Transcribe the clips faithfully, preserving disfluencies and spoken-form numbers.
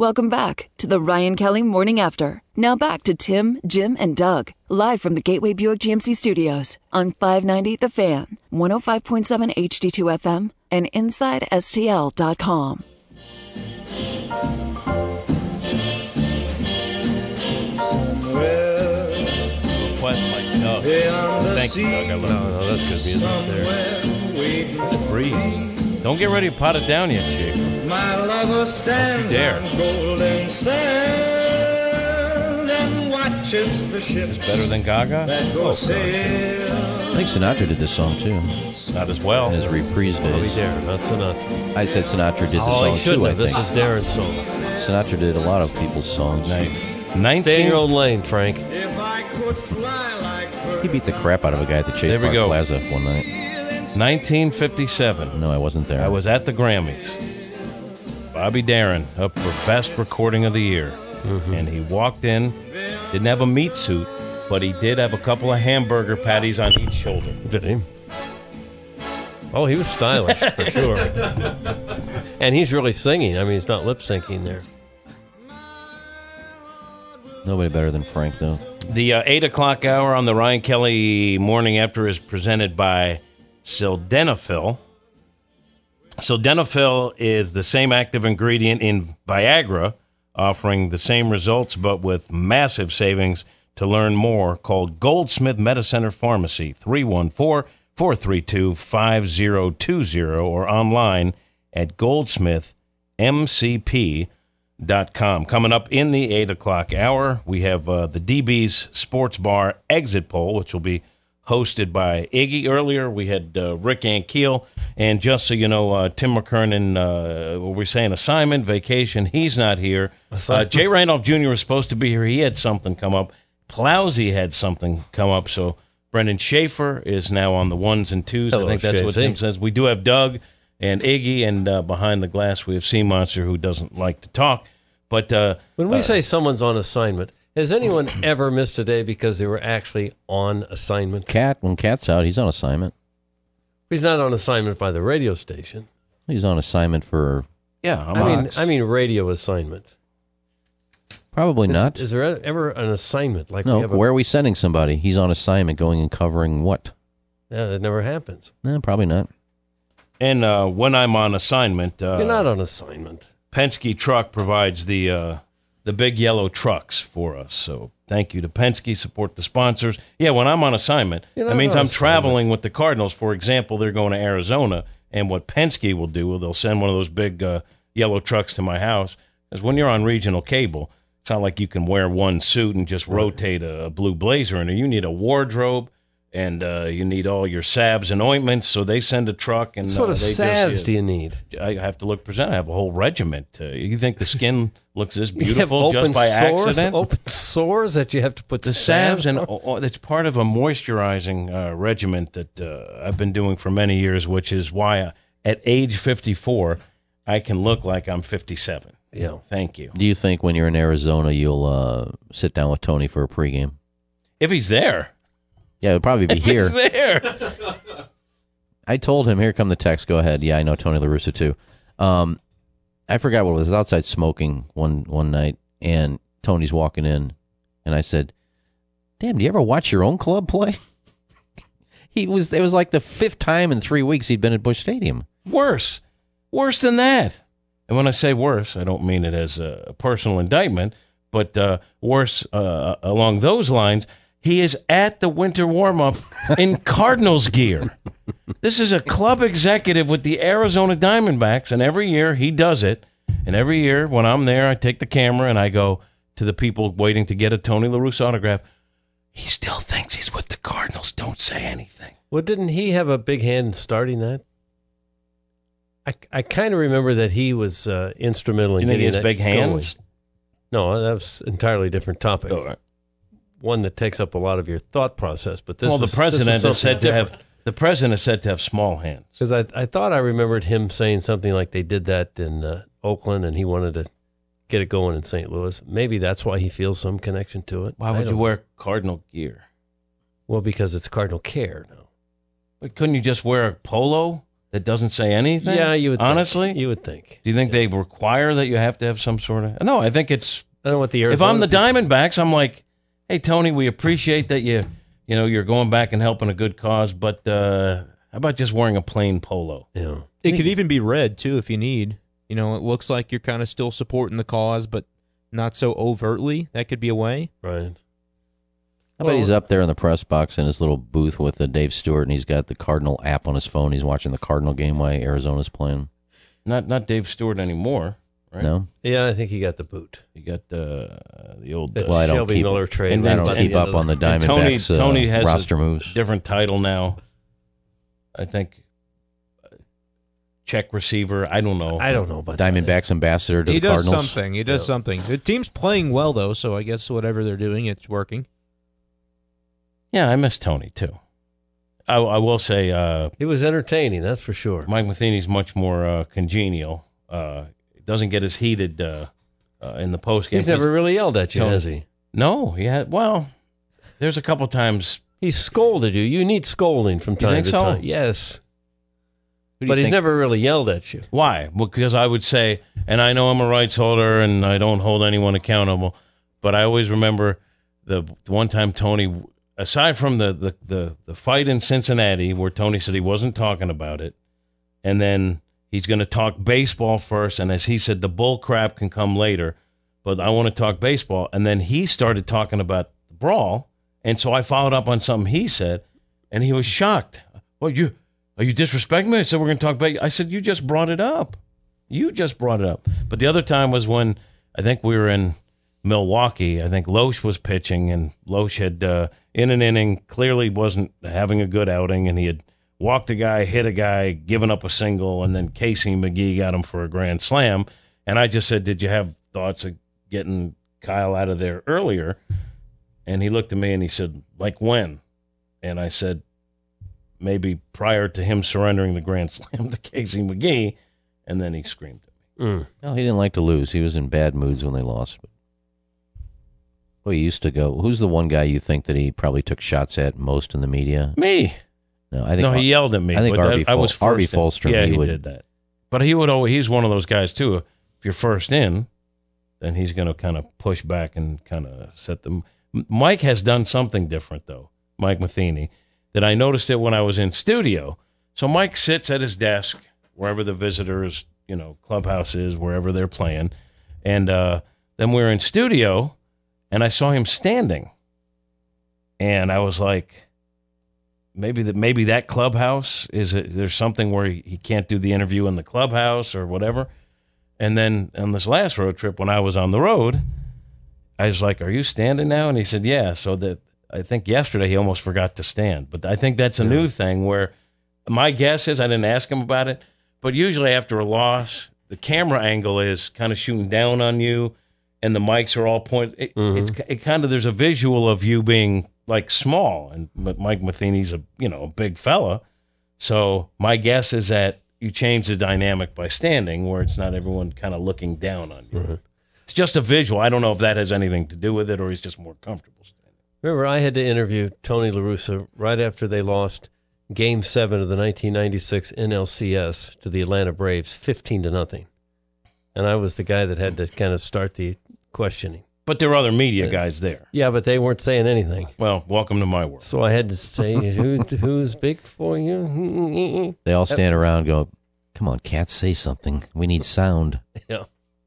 Welcome back to the Ryan Kelly Morning After. Now back to Tim, Jim, and Doug, live from the Gateway Buick G M C studios on five ninety The Fan, one oh five point seven H D two F M, and inside S T L dot com. Request like Doug. Thank you, Doug. I love No, no, that's good music there. Just breathe. Don't get ready to pot it down yet, chick. My lover stands dare. on golden sand and watches the ships It's better than Gaga? that go Oh, sail. I think Sinatra did this song too not as well. in his reprise Bobby days. Darren, not Sinatra. I said Sinatra did the Oh, song he shouldn't too. I have. This think is Darren's song. Sinatra did a lot of people's songs. Nice. Stay in nineteen your own lane, Frank. If I could fly like birds. He beat the crap out of a guy at the Chase There we Park go. Plaza one night. nineteen fifty-seven. No, I wasn't there. I was at the Grammys. Bobby Darin up for Best Recording of the Year. Mm-hmm. And he walked in, didn't have a meat suit, but he did have a couple of hamburger patties on each shoulder. Did he? Oh, he was stylish, for sure. And he's really singing. I mean, he's not lip-syncing there. Nobody better than Frank, though. The uh, eight o'clock hour on the Ryan Kelly Morning After is presented by Sildenafil. Sildenafil is the same active ingredient in Viagra, offering the same results but with massive savings. To learn more, call Goldsmith Medicenter Pharmacy, three one four, four three two, five zero two zero, or online at goldsmith m c p dot com. Coming up in the eight o'clock hour, we have uh, the D B's Sports Bar Exit Poll, which will be hosted by Iggy. Earlier, we had uh, Rick Ankiel, and just so you know, uh, Tim McKernan, uh, what we're saying, assignment, vacation, he's not here. Uh, Jay Randolph Junior was supposed to be here. He had something come up. Plowsy had something come up, so Brendan Schaefer is now on the ones and twos. Hello, I think that's what Schaefer. Tim says. We do have Doug and Iggy, and uh, behind the glass we have Sea Monster, who doesn't like to talk. But uh, When we uh, say someone's on assignment, has anyone ever missed a day because they were actually on assignment? Cat, when Cat's out, he's on assignment. He's not on assignment by the radio station. He's on assignment for yeah, I'm I mean, on. I mean radio assignment. probably Is, not. is there ever an assignment like No, we have a, where are we sending somebody? He's on assignment going and covering what? Yeah, that never happens. No, probably not. And uh, when I'm on assignment, uh, You're not on assignment. Penske Truck provides the uh, the big yellow trucks for us. So thank you to Penske. Support the sponsors. Yeah, when I'm on assignment, You're that not means on I'm assignment. traveling with the Cardinals. For example, they're going to Arizona, and what Penske will do, they'll send one of those big uh, yellow trucks to my house. Because when you're on regional cable, it's not like you can wear one suit and just rotate a, a blue blazer in there. You need a wardrobe, and uh, you need all your salves and ointments. So they send a truck, and What sort uh, of they salves just, do you need? I have to look present. I have a whole regiment. Uh, you think the skin looks this You have beautiful open just by sores, accident? Open sores that you have to put The salves, and on? oh, oh, it's part of a moisturizing uh, regiment that uh, I've been doing for many years, which is why I, at age fifty-four, I can look like I'm fifty-seven. Yeah. Thank you. Do you think when you're in Arizona you'll uh, sit down with Tony for a pregame? If he's there. Yeah, it'll probably be If here. he's there. I told him, here come the text, go ahead. Yeah, I know Tony La Russa too. Um, I forgot what it was. I was outside smoking one, one night, and Tony's walking in, and I said, damn, do you ever watch your own club play? he was. It was like the fifth time in three weeks he'd been at Busch Stadium. Worse. Worse than that. And when I say worse, I don't mean it as a personal indictment, but uh, worse uh, along those lines, he is at the winter warm-up in Cardinals gear. This is a club executive with the Arizona Diamondbacks, and every year he does it. And every year when I'm there, I take the camera and I go to the people waiting to get a Tony La Russa autograph. He still thinks he's with the Cardinals. Don't say anything. Well, didn't he have a big hand in starting that? I, I kind of remember that he was uh, instrumental in You think he getting has that big hands? going. No, that was an entirely different topic. Oh, right. One that takes up a lot of your thought process. But this well, the was, president is said to have different. the president is said to have small hands. Because I, I thought I remembered him saying something like they did that in uh, Oakland, and he wanted to get it going in Saint Louis. Maybe that's why he feels some connection to it. Why I would you don't- wear Cardinal gear? Well, because it's Cardinal Care now. But couldn't you just wear a polo? that doesn't say anything? Yeah, you would honestly. Think. You would think. Do you think they require that you have to have some sort of? No, I think it's. I don't know what the If I'm the people- Diamondbacks, I'm like, hey Tony, we appreciate that you, you know, you're going back and helping a good cause, but uh, how about just wearing a plain polo? Yeah. It could even be red, too, if you need. You know, it looks like you're kind of still supporting the cause, but not so overtly. That could be a way. Right. How about he's up there in the press box in his little booth with uh, Dave Stewart, and he's got the Cardinal app on his phone. He's watching the Cardinal game while Arizona's playing. Not not Dave Stewart anymore, right? No? Yeah, I think he got the boot. You got the the old. The Uh, Well, I don't Shelby keep- Miller trade. and I then- don't By keep the end up of on the and Tony Diamondbacks Tony uh, has roster a moves. different title now. I think uh, check receiver. I don't know. I don't know about that. Diamondbacks ambassador to He the does Cardinals. something. He does Yeah. something. The team's playing well, though, so I guess whatever they're doing, it's working. Yeah, I miss Tony too. I, I will say uh, He was entertaining, that's for sure. Mike Matheny's much more uh, congenial. Uh, doesn't get as heated uh, uh, in the post game. He's never really yelled at you, Tony- has he? No, he had. Well, there's a couple times. He's scolded you. You need scolding from time think to so? time. Yes. Who do you But he's think- never really yelled at you. Why? Because I would say, and I know I'm a rights holder and I don't hold anyone accountable, but I always remember the, the one time Tony, aside from the, the, the, the fight in Cincinnati where Tony said he wasn't talking about it, and then he's going to talk baseball first, and as he said, the bull crap can come later, but I want to talk baseball. And then he started talking about the brawl, and so I followed up on something he said, and he was shocked. Well, you... Are you disrespecting me? I said, we're going to talk about you. I said, you just brought it up. You just brought it up. But the other time was when I think we were in Milwaukee. I think Loesch was pitching, and Loesch had, uh, in an inning, clearly wasn't having a good outing, and he had walked a guy, hit a guy, given up a single, and then Casey McGee got him for a grand slam. And I just said, did you have thoughts of getting Kyle out of there earlier? And he looked at me and he said, like when? And I said, maybe prior to him surrendering the grand slam to Casey McGee, and then he screamed at me. Mm. No, he didn't like to lose. He was in bad moods when they lost. Well, he used to go. Who's the one guy you think that he probably took shots at most in the media? Me? No, I think. No, he yelled at me. I think but Harvey I, I was Fol- Harvey first in. Folstrom, Yeah, he he, would- did that. But he would always, he's one of those guys, too. If you're first in, then he's going to kind of push back and kind of set them. Mike has done something different, though, Mike Matheny, that I noticed it when I was in studio. So Mike sits at his desk, wherever the visitors, you know, clubhouse is, wherever they're playing. And uh, then we were in studio, and I saw him standing. And I was like, maybe that maybe that clubhouse, is it, there's something where he, he can't do the interview in the clubhouse or whatever. And then on this last road trip, when I was on the road, I was like, are you standing now? And he said, yeah. So that I think yesterday he almost forgot to stand. But I think that's a new thing where my guess is, I didn't ask him about it, but usually after a loss, the camera angle is kind of shooting down on you and the mics are all pointed. It, Mhm. It's it kind of, there's a visual of you being like small, and but Mike Matheny's a, you know, a big fella. So my guess is that you change the dynamic by standing where it's not everyone kind of looking down on you. Mhm. It's just a visual. I don't know if that has anything to do with it or he's just more comfortable standing. Remember, I had to interview Tony La Russa right after they lost Game Seven of the nineteen ninety-six N L C S to the Atlanta Braves, fifteen to nothing, and I was the guy that had to kind of start the questioning. But there are other media guys there. Yeah, but they weren't saying anything, Well, welcome to my world. so I had to say, Who, "Who's big for you?" They all stand around and go, come on, cats, say something. We need sound. Yeah,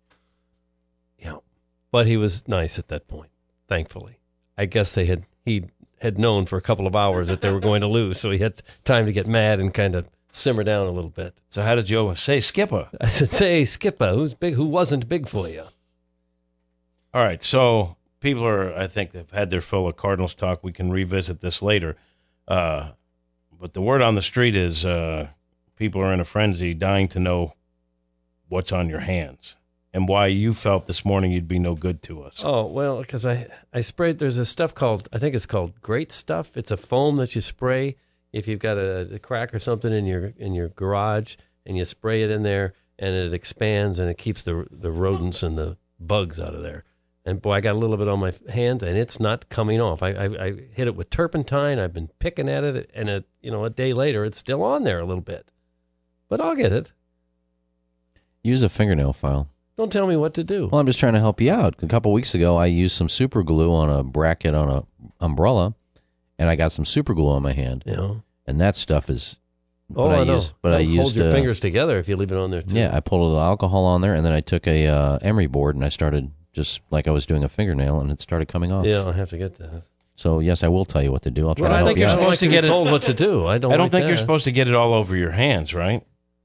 yeah. But he was nice at that point, thankfully. I guess they had he had known for a couple of hours that they were going to lose, so he had time to get mad and kind of simmer down a little bit. So how did Joe say, Skipper? I said, "Say, Skipper, who's big? Who wasn't big for you?" All right, so people are, I think, have had their fill of Cardinals talk. We can revisit this later. Uh, but the word on the street is uh, people are in a frenzy, dying to know what's on your hands and why you felt this morning you'd be no good to us. Oh, well, because I, I sprayed, there's a stuff called, I think it's called Great Stuff. It's a foam that you spray if you've got a, a crack or something in your in your garage, and you spray it in there, and it expands, and it keeps the the rodents and the bugs out of there. And, boy, I got a little bit on my hands, and it's not coming off. I, I, I hit it with turpentine. I've been picking at it, and, it, you know, a day later, it's still on there a little bit. but I'll get it. Use a fingernail file. Don't tell me what to do. Well, I'm just trying to help you out. A couple weeks ago, I used some super glue on a bracket on a umbrella, and I got some super glue on my hand. You know. And that stuff is. Oh, but I, I, know. used, but It'll I used hold your uh, fingers together if you leave it on there too. Yeah, I pulled a little alcohol on there, and then I took a uh, emery board and I started just like I was doing a fingernail, and it started coming off. Yeah, I'll have to get that. So yes, I will tell you what to do. I'll try Well, to I help think you you're out. out. supposed to like get to be told what to do. I don't. I don't like think that. you're supposed to get it all over your hands, right?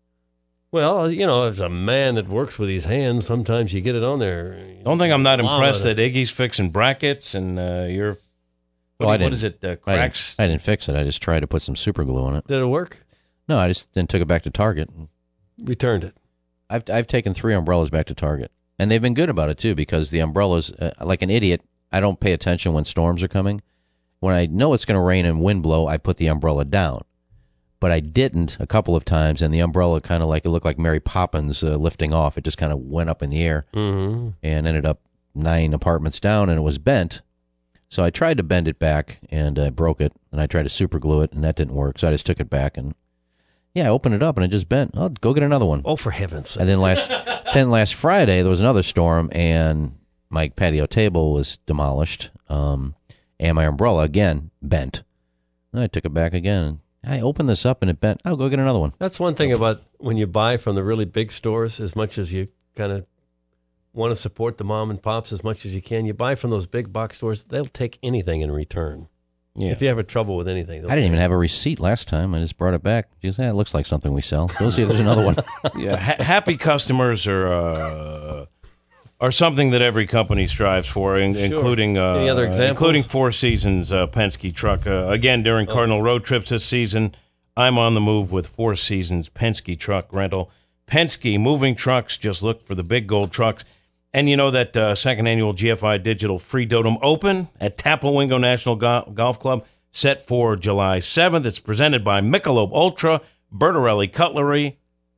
Well, you know, as a man that works with his hands, sometimes you get it on there. Don't think I'm not Lava impressed to- that Iggy's fixing brackets and uh, you're. What, Well, I do you- what didn't- is it? Uh, I didn't, cracks. I didn't fix it. I just tried to put some super glue on it. Did it work? No, I just then took it back to Target. Returned it. I've I've taken three umbrellas back to Target, and they've been good about it too because the umbrellas, uh, like an idiot, I don't pay attention when storms are coming. When I know it's going to rain and wind blow, I put the umbrella down. But I didn't a couple of times, and the umbrella kind of like it looked like Mary Poppins uh, lifting off. It just kind of went up in the air Mm-hmm. and ended up nine apartments down, and it was bent. So I tried to bend it back, and I broke it, and I tried to super glue it, and that didn't work. So I just took it back, and yeah, I opened it up, and it just bent. I'll go get another one. Oh, for heaven's sake. And then last, then last Friday there was another storm, and my patio table was demolished, um, and my umbrella again bent. And I took it back again. I opened this up and it bent. I'll go get another one. That's one thing about when you buy from the really big stores, as much as you kind of want to support the mom and pops as much as you can, you buy from those big box stores, they'll take anything in return. Yeah. If you have a trouble with anything. I didn't even have a receipt last time. I just brought it back. Just, eh, it looks like something we sell. Go see if there's another one. yeah, ha- happy customers are uh, are something that every company strives for, in- Sure. including uh, Any other examples? including Four Seasons uh, Penske truck. Uh, again, during Cardinal road trips this season, I'm on the move with Four Seasons Penske truck rental. Penske moving trucks. Just look for the big gold trucks. And you know that uh, second annual G F I Digital Free Dotem Open at Tapawingo National Go- Golf Club set for July seventh. It's presented by Michelob Ultra, Bertarelli Cutlery,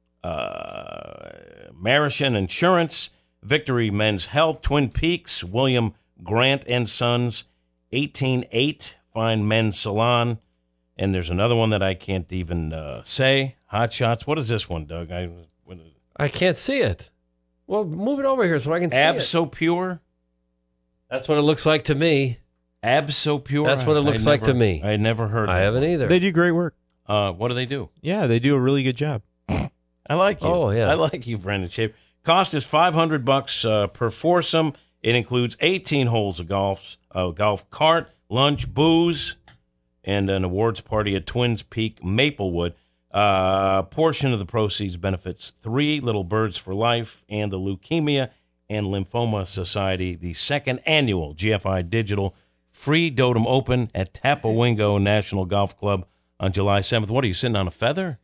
uh, Marishan Insurance, Victory Men's Health, Twin Peaks, William Grant and Sons, eighteen eight Fine Men's Salon, and there's another one that I can't even uh, say. Hot Shots. What is this one, Doug? I what is it? I can't see it. Well, move it over here so I can see Abs it. So Pure. That's what it looks like to me. Abs So Pure. That's what it I- I looks like never- to me. I had never heard. I that haven't one. either. They do great work. Uh, what do they do? Yeah, they do a really good job. I like you. Oh, yeah. I like you, Brendan Shaver. Cost is five hundred bucks uh, per foursome. It includes eighteen holes of golf, uh, golf cart, lunch, booze, and an awards party at Twins Peak, Maplewood. Uh, portion of the proceeds benefits Three Little Birds for Life and the Leukemia and Lymphoma Society, the second annual G F I Digital Free Dotem Open at Tapawingo National Golf Club on July seventh. What are you, sitting on a feather?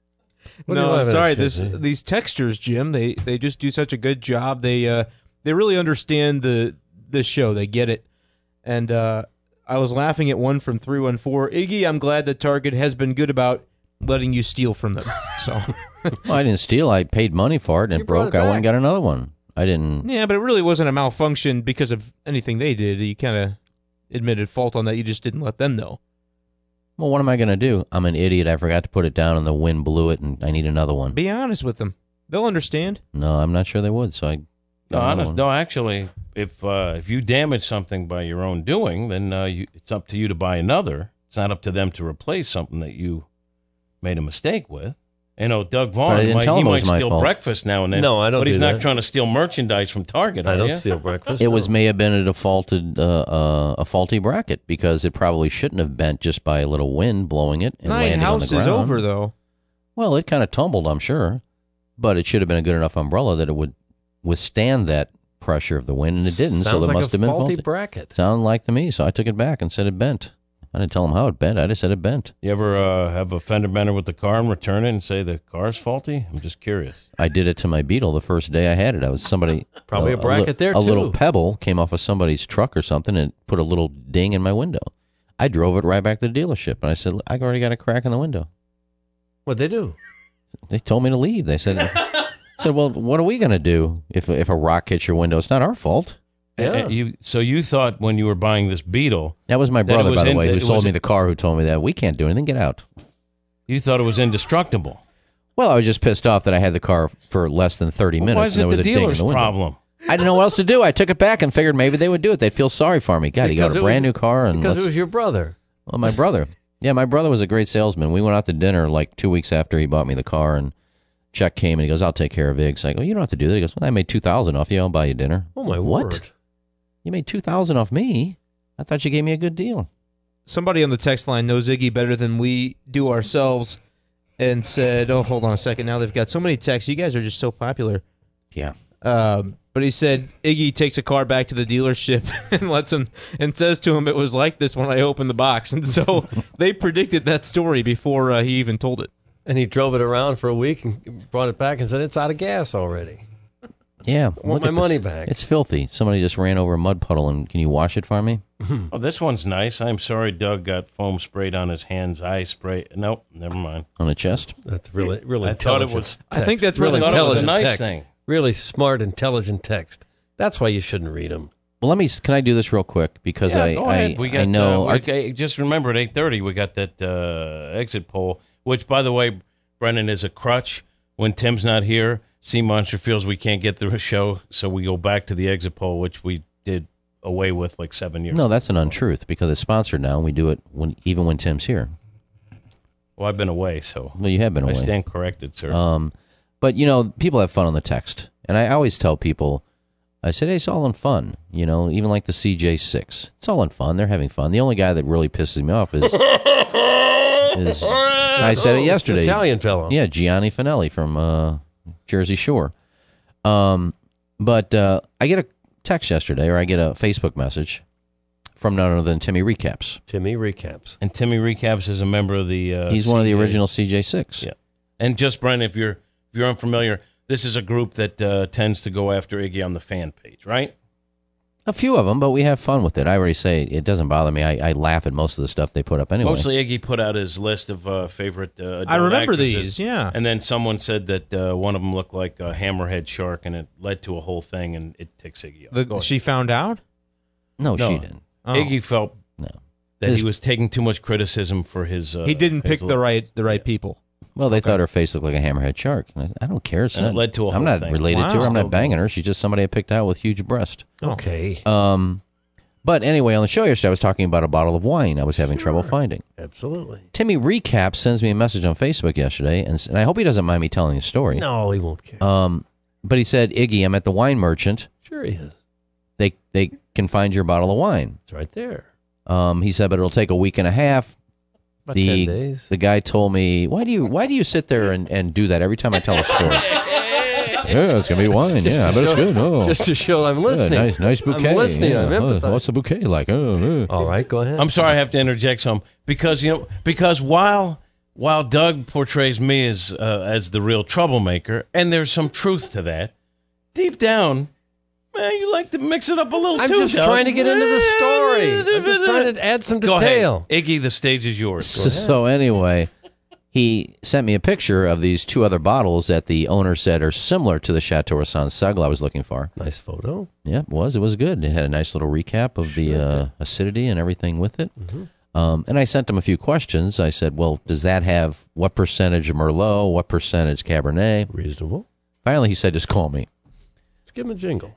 What do you no, have I'm in sorry. it, This Shizzy? these textures, Jim. They they just do such a good job. They uh they really understand the the show. They get it. And uh, I was laughing at one from three one four. Iggy, I'm glad that Target has been good about letting you steal from them. So Well, I didn't steal. I paid money for it, and You it brought broke. it I went back. and got another one. I didn't. yeah, but it really wasn't a malfunction because of anything they did. You kind of admitted fault on that. You just didn't let them know. Well, what am I going to do? I'm an idiot. I forgot to put it down, and the wind blew it, and I need another one. Be honest with them. They'll understand. No, I'm not sure they would. So I. got No, another honest, one. no. Actually, if uh, if you damage something by your own doing, then uh, you, it's up to you to buy another. It's not up to them to replace something that you made a mistake with. You know, Doug But I Vaughn didn't might, tell he him it might was my steal fault. breakfast now and then. No, I don't But he's do not that. trying to steal merchandise from Target. I are don't you? steal breakfast. It was no. may have been a defaulted uh, uh, a faulty bracket because it probably shouldn't have bent just by a little wind blowing it and Nine landing on the houses ground. over, though. Well, it kind of tumbled, I'm sure, but it should have been a good enough umbrella that it would withstand that pressure of the wind, and it didn't. Sounds so it like must a have been faulty faulty. bracket. Sounded like to me, so I took it back and said it bent. I didn't tell him how it bent. I just said it bent. You ever uh, have a fender bender with the car and return it and say the car's faulty? I'm just curious. I did it to my Beetle the first day I had it. I was somebody Probably a bracket li- there, A little too. pebble came off of somebody's truck or something and put a little ding in my window. I drove it right back to the dealership and I said, I already got a crack in the window. What'd they do? They told me to leave. They said, I said, well, what are we going to do if if a rock hits your window? It's not our fault. Yeah. Uh, you, so you thought when you were buying this Beetle, That was my That it brother, was by the in- way, who it sold was- me the car, who told me that we can't do anything. Get out. you thought it was indestructible. Well, I was just pissed off that I had the car for less than thirty minutes. Why is and it there was the a ding in dealer's the window. problem? I didn't know what else to do. I took it back and figured maybe they would do it. They'd feel sorry for me. God, he got Because a it brand was- new car. and Because let's- it was your brother. Well, my brother. Yeah, my brother was a great salesman. We went out to dinner like two weeks after he bought me the car, and check came, and he goes, I'll take care of Iggs. I go, you don't have to do that. He goes, well, I made two thousand dollars off you. I'll buy you dinner. Oh, my What? word. You made two thousand dollars off me? I thought you gave me a good deal. Somebody on the text line knows Iggy better than we do ourselves and said, oh, hold on a second. Now they've got so many texts. You guys are just so popular. Yeah. Um, but he said Iggy takes a car back to the dealership and lets him and says to him, it was like this when I opened the box. And so they predicted that story before uh, he even told it. And he drove it around for a week and brought it back and said, it's out of gas already. Yeah. I want look my at money this. back. It's filthy. Somebody just ran over a mud puddle, and can you wash it for me? Oh, this one's nice. I'm sorry Doug got foam sprayed on his hands. Eye spray. Nope, never mind. On the chest? That's really, really I thought it intelligent was- I think that's really really- I thought it was a intelligent nice text. thing. Really smart, intelligent text. That's why you shouldn't read them. Well, let me. Can I do this real quick? Because Yeah, I, go I, ahead. We got, I know. Uh, our- we, uh, just remember at eight thirty we got that uh, exit poll, which, by the way, Brennan, is a crutch when Tim's not here. Sea Monster feels we can't get through a show, so we go back to the exit poll, which we did away with like seven years no, ago. that's an untruth because it's sponsored now. And we do it when even when Tim's here. Well, I've been away, so Well, you have been I away. stand corrected, sir. Um, but you know, people have fun on the text, and I always tell people, I said, hey, it's all in fun. You know, even like the C J six, it's all in fun. They're having fun. The only guy that really pisses me off is, is I said it yesterday. It's an Italian fellow. Yeah, Gianni Finelli from uh, Jersey Shore. Um, but uh, I get a text yesterday, or I get a Facebook message from none other than Timmy Recaps. Timmy recaps. and Timmy Recaps is a member of the. Uh, He's one of the C J. original C J six. Yeah. And just Brennan, if you're if you're unfamiliar, this is a group that uh, tends to go after Iggy on the fan page, right? A few of them, but we have fun with it. I already say it doesn't bother me. I, I laugh at most of the stuff they put up anyway. Mostly Iggy put out his list of uh, favorite uh, adult I remember actresses. these, yeah. And then someone said that uh, one of them looked like a hammerhead shark, and it led to a whole thing, and it ticks Iggy off. Go The, ahead. she found out? No, No. she didn't. Oh. Iggy felt No. that His- he was taking too much criticism for his. Uh, he didn't his pick the look. right the right people. Well, they thought her face looked like a hammerhead shark. I, I don't care. It's And it not, led to a I'm whole not thing. related to her. Wow. I'm not Still banging going. her. She's just somebody I picked out with huge breast. Okay. Um, but anyway, on the show yesterday, I was talking about a bottle of wine I was having trouble finding. Absolutely. Timmy Recap sends me a message on Facebook yesterday, and, s- and I hope he doesn't mind me telling the story. No, he won't care. Um, but he said, Iggy, I'm at the wine merchant. Sure he is. They they can find your bottle of wine. It's right there. Um, he said, but it'll take a week and a half. About The ten days. the guy told me, why do you why do you sit there and, and do that every time I tell a story? Yeah, it's gonna be wine. Yeah, I bet it's good. Oh, Just to show I'm yeah, listening. nice nice bouquet. I'm listening. Yeah. I'm Oh, empathizing. what's the bouquet like? Oh, uh. All right, go ahead. I'm sorry, I have to interject some because you know because while while Doug portrays me as uh, as the real troublemaker, and there's some truth to that, deep down, man, you like to mix it up a little I'm too. just Doug. trying to get into the story. I'm just trying to add some Go detail. ahead, Iggy. The stage is yours. Go ahead. So anyway, he sent me a picture of these two other bottles that the owner said are similar to the Chateau San Segle I was looking for. Nice photo. Yeah, it was. It was good. It had a nice little recap of the uh, acidity and everything with it. Um, and I sent him a few questions. I said, well, does that have what percentage of Merlot, what percentage Cabernet? Reasonable. Finally, he said, just call me. Let's give him a jingle.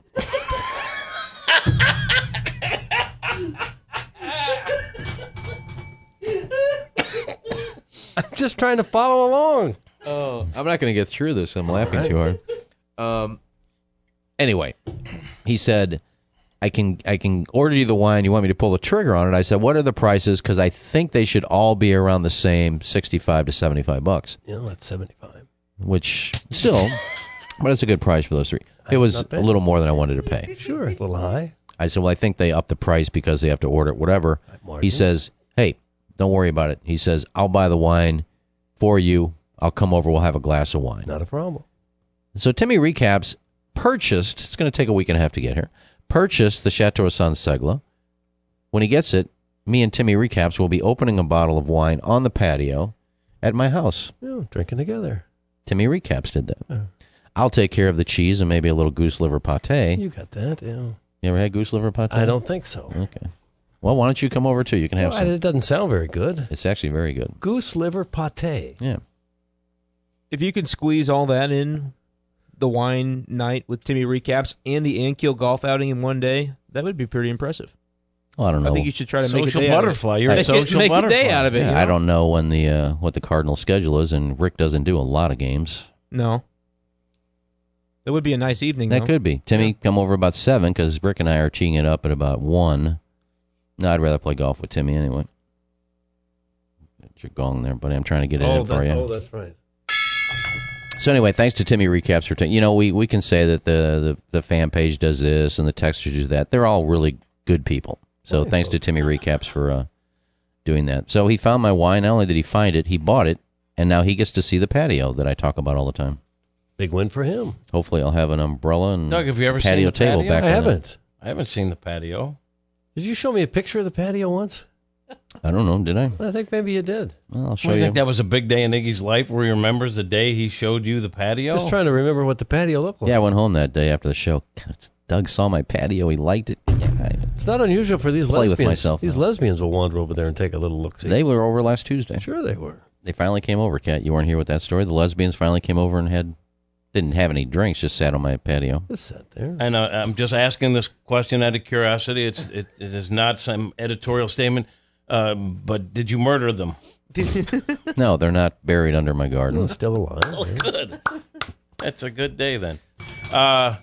I'm just trying to follow along. Oh, I'm not going to get through this. I'm laughing right. too hard. Um. Anyway, he said, "I can I can order you the wine. You want me to pull the trigger on it?" I said, "What are the prices? Because I think they should all be around the same, sixty-five to seventy-five bucks. You know, that's seventy-five. Which still, but it's a good price for those three. It was Not a bad. little more than I wanted to pay. Sure, it's a little high. I said, well, I think they up the price because they have to order it, whatever. He margins. says, hey, don't worry about it. He says, I'll buy the wine for you. I'll come over. We'll have a glass of wine. Not a problem. So Timmy Recaps purchased, it's going to take a week and a half to get here, purchased the Chateau San Segle. When he gets it, me and Timmy Recaps will be opening a bottle of wine on the patio at my house. Yeah, drinking together. Timmy Recaps did that. Yeah. I'll take care of the cheese and maybe a little goose liver pate. You got that, yeah. You ever had goose liver pate? I don't think so. Okay. Well, why don't you come over too? You can have Well, some. it doesn't sound very good. It's actually very good. Goose liver pate. Yeah. if you can squeeze all that in, the wine night with Timmy recaps and the Ankiel golf outing in one day, that would be pretty impressive. Well, I don't know. I think you should try to make a Social day butterfly. Out of it. You're a Make it- social make butterfly. a day out of it. Yeah, you know? I don't know when the uh, what the Cardinal schedule is, and Rick doesn't do a lot of games. No. That would be a nice evening, That though. could be. Timmy, come over about seven because Rick and I are teeing it up at about one. No, I'd rather play golf with Timmy anyway. Got your gong there, buddy. I'm trying to get it Oh, in for that, you. oh, that's right. So anyway, thanks to Timmy Recaps for, ta- you know, we, we can say that the, the, the fan page does this and the texters do that. They're all really good people. So Wonderful. thanks to Timmy Recaps for uh, doing that. So he found my wine. Not only did he find it, he bought it, and now he gets to see the patio that I talk about all the time. Big win for him. Hopefully I'll have an umbrella and Doug, have you ever patio seen the table patio? back I on it. haven't. I haven't seen the patio. Did you show me a picture of the patio once? I don't know, did I? I think maybe you did. Well, I'll show I you. think that was a big day in Iggy's life where he remembers the day he showed you the patio. Just trying to remember what the patio looked like. Yeah, I went home that day after the show. God, Doug saw my patio. He liked it. Yeah, I- It's not unusual for these Play with lesbians. myself these now. lesbians will wander over there and take a little look. See, they were over last Tuesday. sure they were. They finally came over, Kat. You weren't here with that story. The lesbians finally came over and had didn't have any drinks, just sat on my patio. Just sat there. And uh, I'm just asking this question out of curiosity. It's it, it is not some editorial statement, uh, but did you murder them? No, they're not buried under my Oh, garden. still alive. Oh, right? good. That's a good day then. Uh,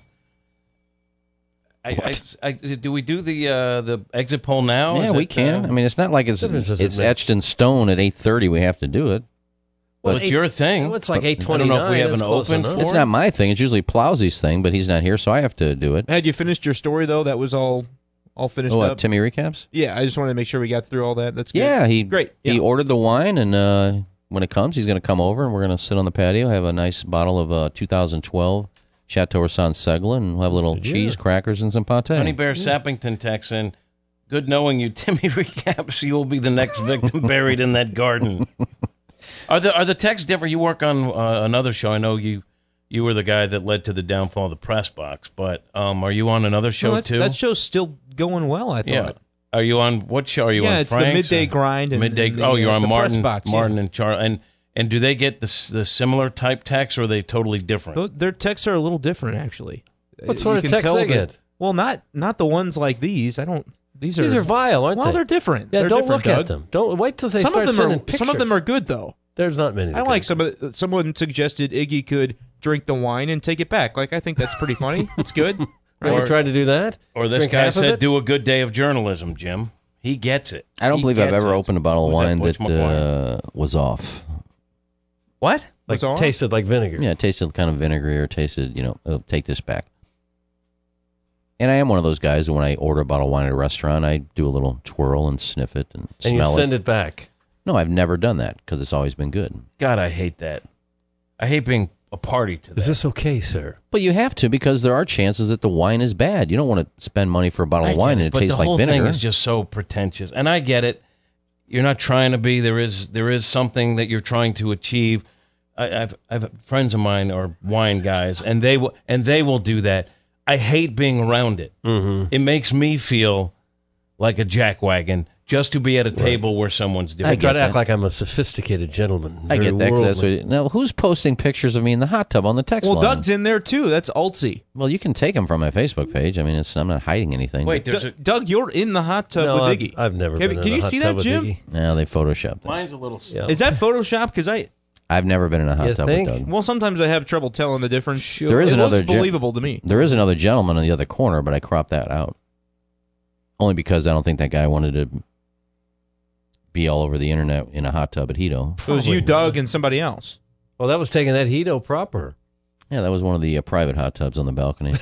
I, I, I, do we do the uh, the exit poll now? Yeah, Is we it, can. uh, I mean, it's not like it's Difference doesn't it's make- etched in stone at eight thirty. We have to do it. well, it's your thing. Well, it's like But eight I twenty. don't know if we have an open enough. for- It's not my thing. It's usually Plowsy's thing, but he's not here, so I have to do it. Had you finished your story, though? That was all all finished Oh, what, up? Timmy recaps? Yeah, I just wanted to make sure we got through all that. That's good. Yeah, he Great. He Yeah. ordered the wine, and uh, when it comes, he's going to come over, and we're going to sit on the patio, have a nice bottle of uh, two thousand twelve Chateau Rasson Segla, and we'll have a little Good cheese, year. crackers, and some pate. Honey Bear Sappington texts in, good knowing you, Timmy recaps. You will be the next victim buried in that garden. Are the are the texts different? You work on uh, another show. I know you you were the guy that led to the downfall of the press box, but um, are you on another show No, that, too? that show's still going well, I thought. yeah. Are you on what show are you Yeah, on? it's the Frank's Midday or- Grind and- midday. and the, oh, you're uh, on the press Martin, box, yeah. Martin and Charlie. And and do they get the s- the similar type texts, or are they totally different? Tho- Their texts are a little different, actually. What Uh, sort you of can text tell they that- get? Well, not not the ones like these. I don't. These are These are vile, aren't well, they? they're different. Yeah, They're don't different, look Doug. at them. Don't wait till they Some start of them sending are pictures. some of them are good though. There's not many. I that like can- some of the, someone suggested Iggy could drink the wine and take it back. Like I think that's pretty funny. It's good. Right? Or- We're trying to do that. or this Drink guy half of said, it? "Do a good day of journalism, Jim." He gets it. I don't He believe I've gets ever it. opened a bottle of Who's wine that, Butch McGuire? uh, was off. What? Like Was all? tasted like vinegar. Yeah, it tasted kind of vinegary or tasted, you know, oh, take this back. And I am one of those guys that when I order a bottle of wine at a restaurant, I do a little twirl and sniff it and, and you smell send it. it back. No, I've never done that because it's always been good. God, I hate that. I hate being a party to that. Is this okay, sir? But you have to because there are chances that the wine is bad. You don't want to spend money for a bottle I of wine get and it but tastes the like whole vinegar. thing is just so pretentious, and I get it. You're not trying to be. There is there is something that you're trying to achieve. I, I've I've friends of mine are wine guys, and they will and they will do that. I hate being around it. Mm-hmm. It makes me feel like a jackwagon just to be at a table where someone's doing I it. try get to act that. like I'm a sophisticated gentleman. I very get that. 'Cause that's worldly. what, now, who's posting pictures of me in the hot tub on the text Well, line? Doug's in there too. That's Altsy. Well, you can take them from my Facebook page. I mean, it's, I'm not hiding anything. Wait, D- there's a Doug, you're in the hot tub No, with I've, Iggy. I've never Have- been in Can a you hot see tub that, with Jim? Iggy. no, they photoshopped it. mine's a little. Yeah. Is that Photoshop? Because I I've never been in a hot You tub think? with Doug. well, sometimes I have trouble telling the difference. Sure. There is it another looks gen- believable to me. There is another gentleman in the other corner, but I cropped that out. Only because I don't think that guy wanted to be all over the internet in a hot tub at Hito. It was you, Doug, and somebody else. Well, that was taking that Hito proper. Yeah, that was one of the uh, private hot tubs on the balcony.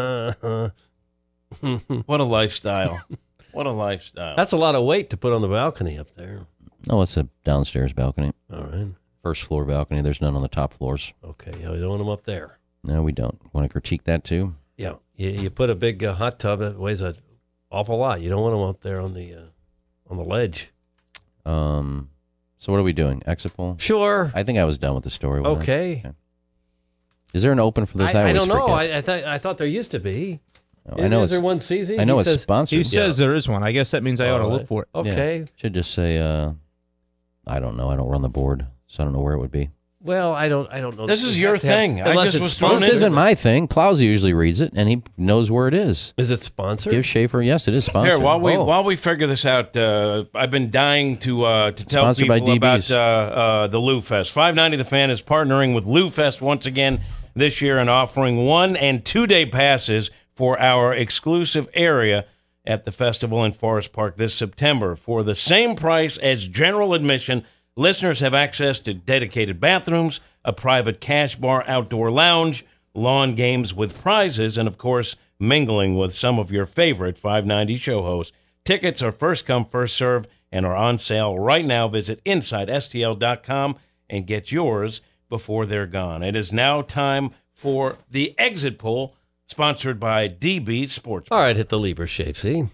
What a lifestyle! What a lifestyle! That's a lot of weight to put on the balcony up there. Oh, it's a downstairs balcony. All right. First floor balcony. There's none on the top floors. Okay. Yeah, we don't want them up there. No, we don't. Want to critique that too? Yeah. You, you put a big uh, hot tub that weighs an awful lot. You don't want them up there on the uh, on the ledge. Um. So what are we doing? Exit poll? Sure. I think I was done with the story. wasn't I? Okay. Is there an open for this? I, I always don't know. forget. I, I thought I thought there used to be. Oh, I know Is it's. there one season? I know He it's says, sponsored. He says there is one. I guess that means I ought to All look right. for it. Okay. Should just say. Uh, I don't know. I don't run the board, so I don't know where it would be. Well, I don't. I don't know. This is You your have to have- thing. I unless just it's was thrown This into isn't it. my thing. Plowsy usually reads it, and he knows where it is. Is it sponsored? Give Schaefer, yes, it is sponsored. Here, while we Oh. while we figure this out, uh, I've been dying to uh, to tell Sponsored by people D about Bs. uh, uh, the Lou Fest. five ninety The Fan is partnering with Lou Fest once again this year and offering one and two day passes for our exclusive area at the festival in Forest Park this September. For the same price as general admission, listeners have access to dedicated bathrooms, a private cash bar, outdoor lounge, lawn games with prizes, and, of course, mingling with some of your favorite five ninety show hosts. Tickets are first come, first serve, and are on sale right now. Visit inside S T L dot com and get yours before they're gone. It is now time for the exit poll, sponsored by D B Sports. All right, hit the lever, Shapesy.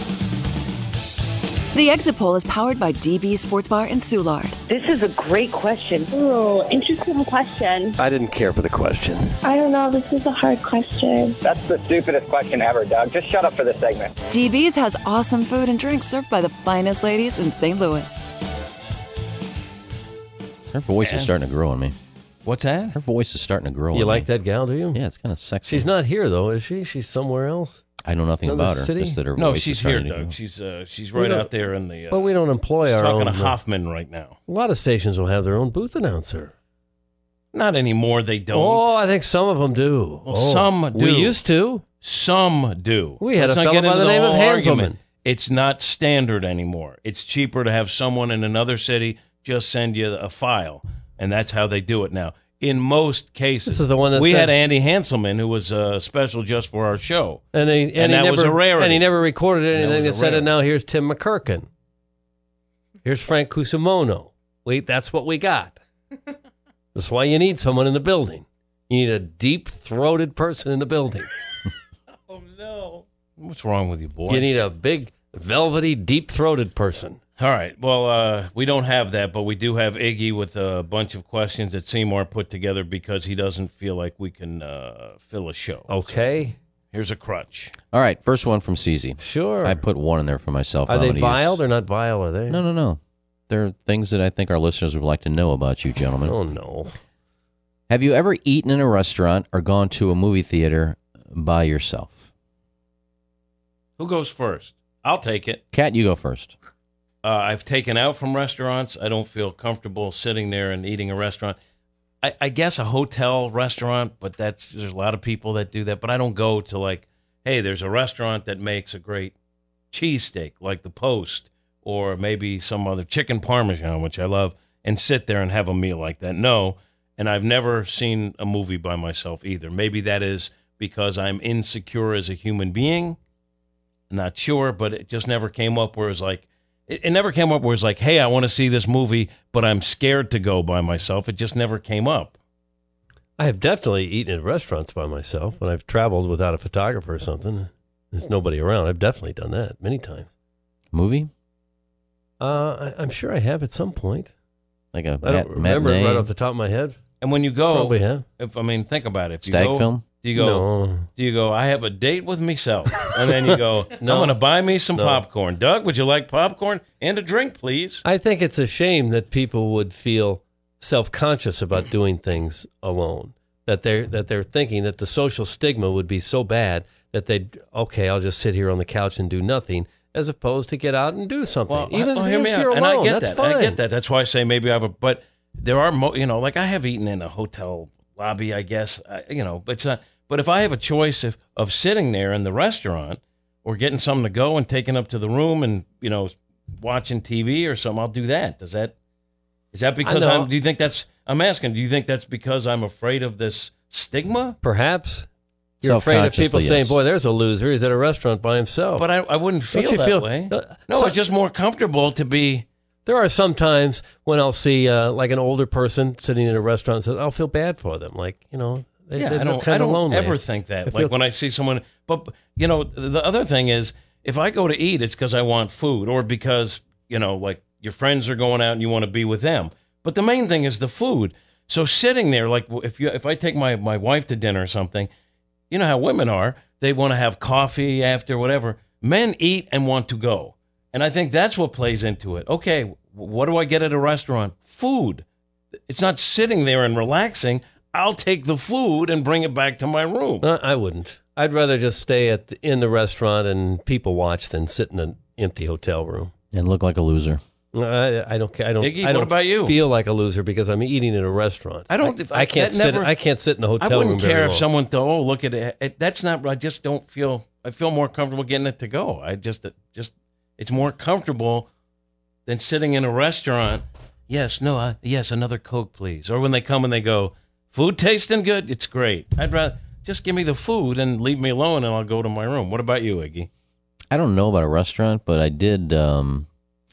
The exit poll is powered by D B Sports Bar in Soulard. This is a great question. Ooh, interesting question. I didn't care for the question. I don't know. This is a hard question. That's the stupidest question ever, Doug. Just shut up for this segment. D B's has awesome food and drinks served by the finest ladies in Saint Louis. Her voice is starting to grow on me. What's that? Her voice is starting to grow You on like me. that gal, do you? Yeah, it's kind of sexy. She's not here, though, is she? She's somewhere else. I know nothing Another about her. city? Just that her No, voice she's is here, starting to grow. Doug. She's uh, she's We right don't- out there in the. Uh, But we don't employ she's our talking own. to Hoffman right now. A lot of stations will have their own booth announcer. Not anymore. They don't. Oh, I think some of them do. Well, Oh, some do. We used to. Some do. We had Let's a not fellow get by into the name of whole Hanselman. argument. It's not standard anymore. It's cheaper to have someone in another city just send you a file, and that's how they do it now. In most cases, This is the one that we said- had Andy Hanselman, who was uh, special just for our show. And, he, and, And he that never, was a rarity. And he never recorded And that anything that, was a said it. rarity. Now here's Tim McCurkin. Here's Frank Cusimano. Wait, that's what we got. That's why you need someone in the building. You need a deep-throated person in the building. Oh no! What's wrong with you, boy? You need a big, velvety, deep-throated person. All right. Well, uh, we don't have that, but we do have Iggy with a bunch of questions that Seymour put together because he doesn't feel like we can uh, fill a show. Okay, Here's a crutch. All right, first one from Cece. sure. I put one in there for myself. Are I'm they gonna vile use- or not vile? Are they? No, no, no. They're things that I think our listeners would like to know about you, gentlemen. Oh no. Have you ever eaten in a restaurant or gone to a movie theater by yourself? Who goes first? I'll take it. Kat, you go first. Uh, I've taken out from restaurants. I don't feel comfortable sitting there and eating a restaurant. I, I guess a hotel restaurant, but that's there's a lot of people that do that. But I don't go to like, hey, there's a restaurant that makes a great cheesesteak, like the Post, or maybe some other chicken parmesan, which I love, and sit there and have a meal like that. No, and I've never seen a movie by myself either. Maybe that is because I'm insecure as a human being. Not sure, but it just never came up where it was like, it, it never came up where it's like, hey, I want to see this movie, but I'm scared to go by myself. It just never came up. I have definitely eaten at restaurants by myself when I've traveled without a photographer or something. There's nobody around. I've definitely done that many times. Movie? Uh, I, I'm sure I have at some point. Like a I don't mat- remember it matinee? right off the top of my head. And when you go, Probably have. if I mean, think about it. If you Stag go, film? Do you go? No. Do you go? I have a date with myself, and then you go. No. I'm going to buy me some No. popcorn. Doug, would you like popcorn and a drink, please? I think it's a shame that people would feel self-conscious about doing things alone. That they're that they're thinking that the social stigma would be so bad that they'd okay, I'll just sit here on the couch and do nothing, as opposed to get out and do something. Well, Even oh, if hear me you're out, and alone, I get that's that. fine. I get that. That's why I say maybe I have a. But there are, mo- you know, like I have eaten in a hotel lobby, I guess, I, you know, but it's not. But if I have a choice of of sitting there in the restaurant or getting something to go and taking up to the room and you know watching T V or something, I'll do that. Does that is that because know. I'm? Do you think that's? I'm asking. Do you think that's because I'm afraid of this stigma? Perhaps you're afraid of people Self-consciously, saying, yes. "Boy, there's a loser. He's at a restaurant by himself." But I, I wouldn't Don't feel you that feel- way. Uh, No, so- it's just more comfortable to be. There are some times when I'll see uh, like an older person sitting in a restaurant and says, I'll feel bad for them. Like, you know, they, Yeah, they I look don't. kind I of don't lonely. ever think that. I Like feel- when I see someone, but you know, the other thing is, if I go to eat, it's because I want food, or because you know, like your friends are going out and you want to be with them. But the main thing is the food. So sitting there, like if you, if I take my my wife to dinner or something, you know how women are. They want to have coffee after whatever. Men eat and want to go, and I think that's what plays into it. Okay, what do I get at a restaurant? Food. it's not sitting there and relaxing. I'll take the food and bring it back to my room. Uh, I wouldn't. I'd rather just stay at the, in the restaurant and people watch than sit in an empty hotel room. And look like a loser. I, I don't. I don't. Iggy, I what don't about you? Feel like a loser because I'm eating in a restaurant. I don't. I, I can't that sit. never- I can't sit in a hotel I room. wouldn't very care if long. someone thought, "Oh, look at it." it. That's not. I just don't feel. I feel more comfortable getting it to go. I just, just, it's more comfortable than sitting in a restaurant. Yes, no, I, yes, another Coke, please. Or when they come and they go, "Food tasting good." It's great. I'd rather just give me the food and leave me alone, and I'll go to my room. What about you, Iggy? I don't know about a restaurant, but I did. Um,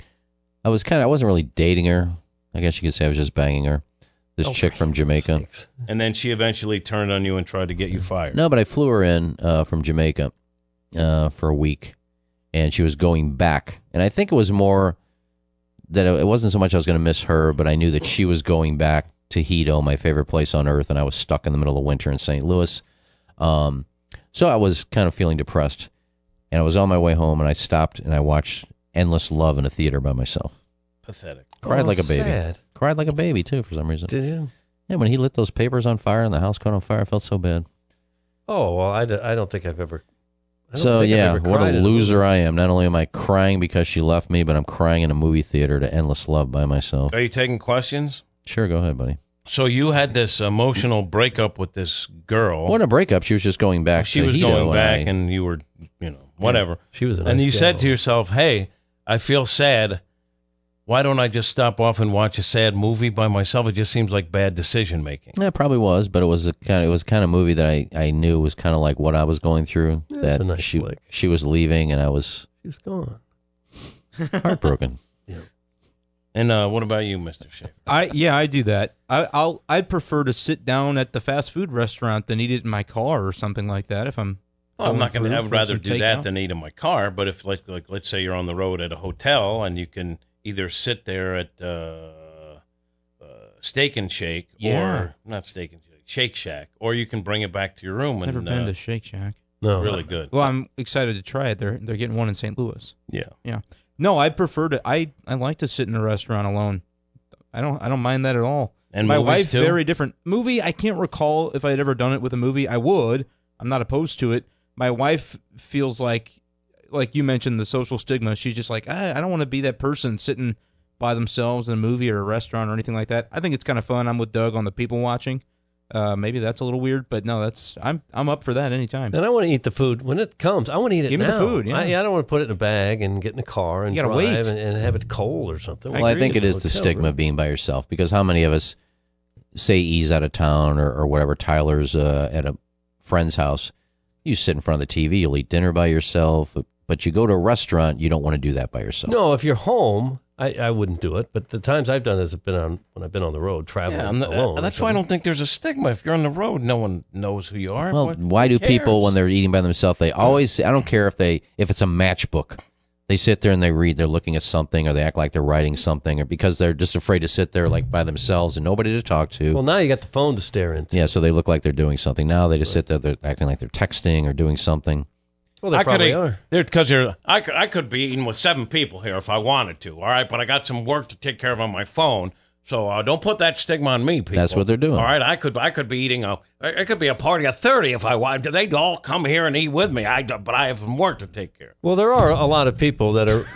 I was kind of. I wasn't really dating her. I guess you could say I was just banging her. This Oh, chick for from Jamaica. sakes. And then she eventually turned on you and tried to get you fired. No, but I flew her in uh, from Jamaica uh, for a week, and she was going back. And I think it was more that it wasn't so much I was going to miss her, but I knew that she was going back to Hedo, my favorite place on earth, and I was stuck in the middle of winter in Saint Louis. Um, so I was kind of feeling depressed, and I was on my way home, and I stopped and I watched Endless Love in a theater by myself. Pathetic. Cried Oh, like a baby. sad. Cried like a baby, too, for some reason. Did you? Yeah, when he lit those papers on fire and the house caught on fire, I felt so bad. Oh well, I, d- I don't think I've ever. I don't So, think I've yeah, ever what cried a in loser movie. I am. Not only am I crying because she left me, but I'm crying in a movie theater to Endless Love by myself. Are you taking questions? Sure, go ahead, buddy. So you had this emotional breakup with this girl. Wasn't a breakup. She was just going back She to was Hedo, going back, I- and you were, you know, whatever. She was a and nice you said gal. to yourself, "Hey, I feel sad. Why don't I just stop off and watch a sad movie by myself? It just seems like bad decision making." Yeah, it probably was, but it was a kind of, it was kind of movie that I, I knew was kind of like what I was going through. Yeah, it's that a nice she flick. she was leaving, and I was She was gone. heartbroken. And uh, what about you, Mister Schaefer? I yeah, I do that. I, I'll I'd prefer to sit down at the fast food restaurant than eat it in my car or something like that. If I'm, Well, I'm not going through to. I would for rather some do that takeout. than eat in my car. But if, like, like, let's say you're on the road at a hotel and you can either sit there at uh, uh, Steak and Shake Yeah. or not Steak and Shake, Shake Shack, or you can bring it back to your room. Never and been uh, to Shake Shack. No, really good. Well, I'm excited to try it. They're they're getting one in Saint Louis. Yeah. Yeah. No, I prefer to. I I like to sit in a restaurant alone. I don't I don't mind that at all. And my movies, wife too? very different. Movie, I can't recall if I had ever done it with a movie. I would. I'm not opposed to it. My wife feels like, like you mentioned, the social stigma. She's just like, I, I don't want to be that person sitting by themselves in a movie or a restaurant or anything like that. I think it's kind of fun. I'm with Doug on the people watching. Uh, maybe that's a little weird, but no, that's I'm I'm up for that anytime. And I want to eat the food when it comes. I want to eat it Give me the now. food, yeah. I, I don't want to put it in a bag and get in the car and You gotta drive wait. and, and have it cold or something. Well, I, agree. think it In a is the hotel stigma room. of being by yourself, because how many of us say he's out of town or, or whatever, Tyler's uh, at a friend's house, you sit in front of the T V, you'll eat dinner by yourself, but you go to a restaurant, you don't want to do that by yourself. No, if you're home, I, I wouldn't do it. But the times I've done this have been on when I've been on the road traveling Yeah, I'm not- alone. uh, that's why I don't think there's a stigma. If you're on the road, no one knows who you are. Well, What- why who do people, cares? when they're eating by themselves, they always, I don't care if they, if it's a matchbook, they sit there and they read, they're looking at something, or they act like they're writing something, or because they're just afraid to sit there like by themselves and nobody to talk to. Well, now you got the phone to stare into. Yeah, so they look like they're doing something. Now they just sit there, they're acting like they're texting or doing something. Well, they I could probably eat, are. they're because they're. I could, I could be eating with seven people here if I wanted to. All right, but I got some work to take care of on my phone. So uh, don't put that stigma on me, people. That's what they're doing. All right, I could I could be eating a. It could be a party of thirty if I wanted. They'd all come here and eat with me. I but I have some work to take care of. Well, there are a lot of people that are.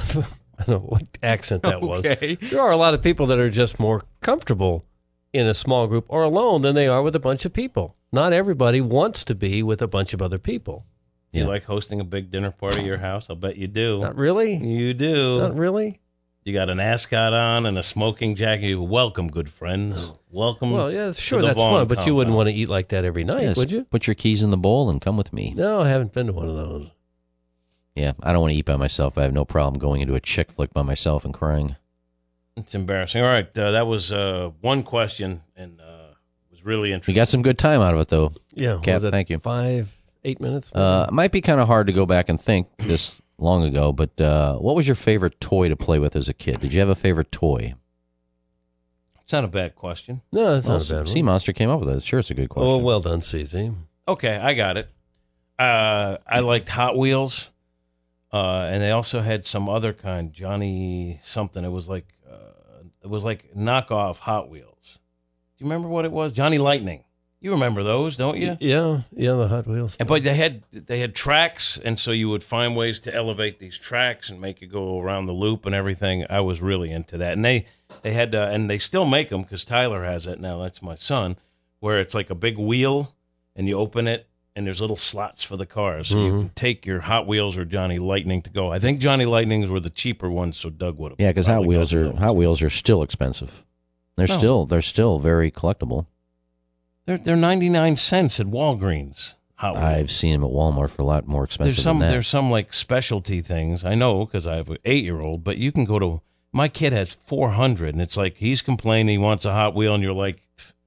I don't know what accent that Okay. was. There are a lot of people that are just more comfortable in a small group or alone than they are with a bunch of people. Not everybody wants to be with a bunch of other people. Do Yeah. you like hosting a big dinner party at your house? I'll bet you do. Not really. You do. Not really. You got an ascot on and a smoking jacket. Welcome, good friends. Welcome. Well, yeah, sure, the that's Vaughn fun, but you wouldn't compound. want to eat like that every night, Yes, would you? Put your keys in the bowl and come with me. No, I haven't been to one of those. Yeah, I don't want to eat by myself, but I have no problem going into a chick flick by myself and crying. It's embarrassing. All right, uh, that was uh, one question, and uh, it was really You interesting. got some good time out of it, though. Yeah, Cap, was it thank you. Five, eight minutes. Uh, it might be kind of hard to go back and think this long ago, but uh, what was your favorite toy to play with as a kid? Did you have a favorite toy? It's not a bad question. no, that's Well, not a bad Sea one. Monster came up with it. Sure, it's a good question. Oh, well done, C Z. Okay, I got it. Uh, I liked Hot Wheels, uh, and they also had some other kind, Johnny something. It was like uh, It was like knockoff Hot Wheels. Do you remember what it was? Johnny Lightning. You remember those, don't you? Yeah, yeah, the Hot Wheels. And, but they had they had tracks, and so you would find ways to elevate these tracks and make it go around the loop and everything. I was really into that, and they they had uh, and they still make them because Tyler has it now. That's my son, where it's like a big wheel, and you open it, and there's little slots for the cars, so Mm-hmm. you can take your Hot Wheels or Johnny Lightning to go. I think Johnny Lightnings were the cheaper ones, so Doug would have. Yeah, because Hot probably Wheels gone are for those. Hot Wheels are still expensive. They're No. still they're still very collectible. They're they're ninety nine cents at Walgreens. Hot Wheels. I've seen them at Walmart for a lot more expensive There's some than that. there's some like specialty things. I know because I have an eight year old, but you can go to my kid has four hundred, and it's like he's complaining he wants a Hot Wheel, and you're like,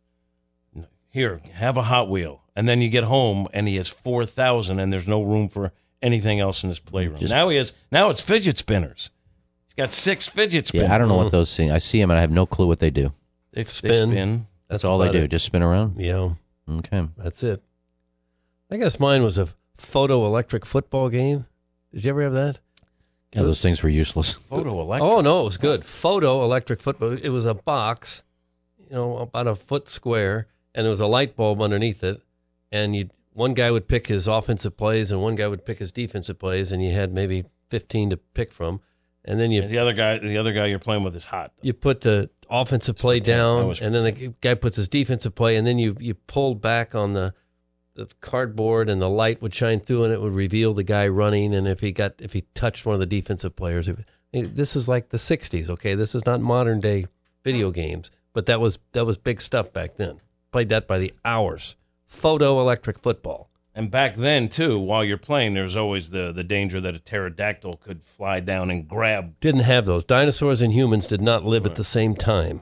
here, have a Hot Wheel, and then you get home and he has four thousand, and there's no room for anything else in his playroom. Just- now he has now it's fidget spinners. He's got six fidget spinners. Yeah, I don't know what those things. I see them and I have no clue what they do. They, Spin. they spin. That's, all they about do. it. Just spin around. Yeah, Okay. that's it. I guess mine was a photoelectric football game. Did you ever have that? Yeah, those things were useless. Photo electric. Oh no, it was good. Photo electric football. It was a box, you know, about a foot square, and there was a light bulb underneath it. And you, one guy would pick his offensive plays, and one guy would pick his defensive plays, and you had maybe fifteen to pick from. And then you And the other guy, the other guy you're playing with is hot. you put the offensive play for ten. That down, was for and then the guy puts his defensive play, and then you you pulled back on the the cardboard, and the light would shine through, and it would reveal the guy running. And if he got if he touched one of the defensive players, it, this is like the sixties. Okay, this is not modern day video games, but that was that was big stuff back then. Played that by the hours. Photo electric football. And back then too, while you're playing, there's always the the danger that a pterodactyl could fly down and grab. Didn't have those. Dinosaurs and humans did not live at the same time.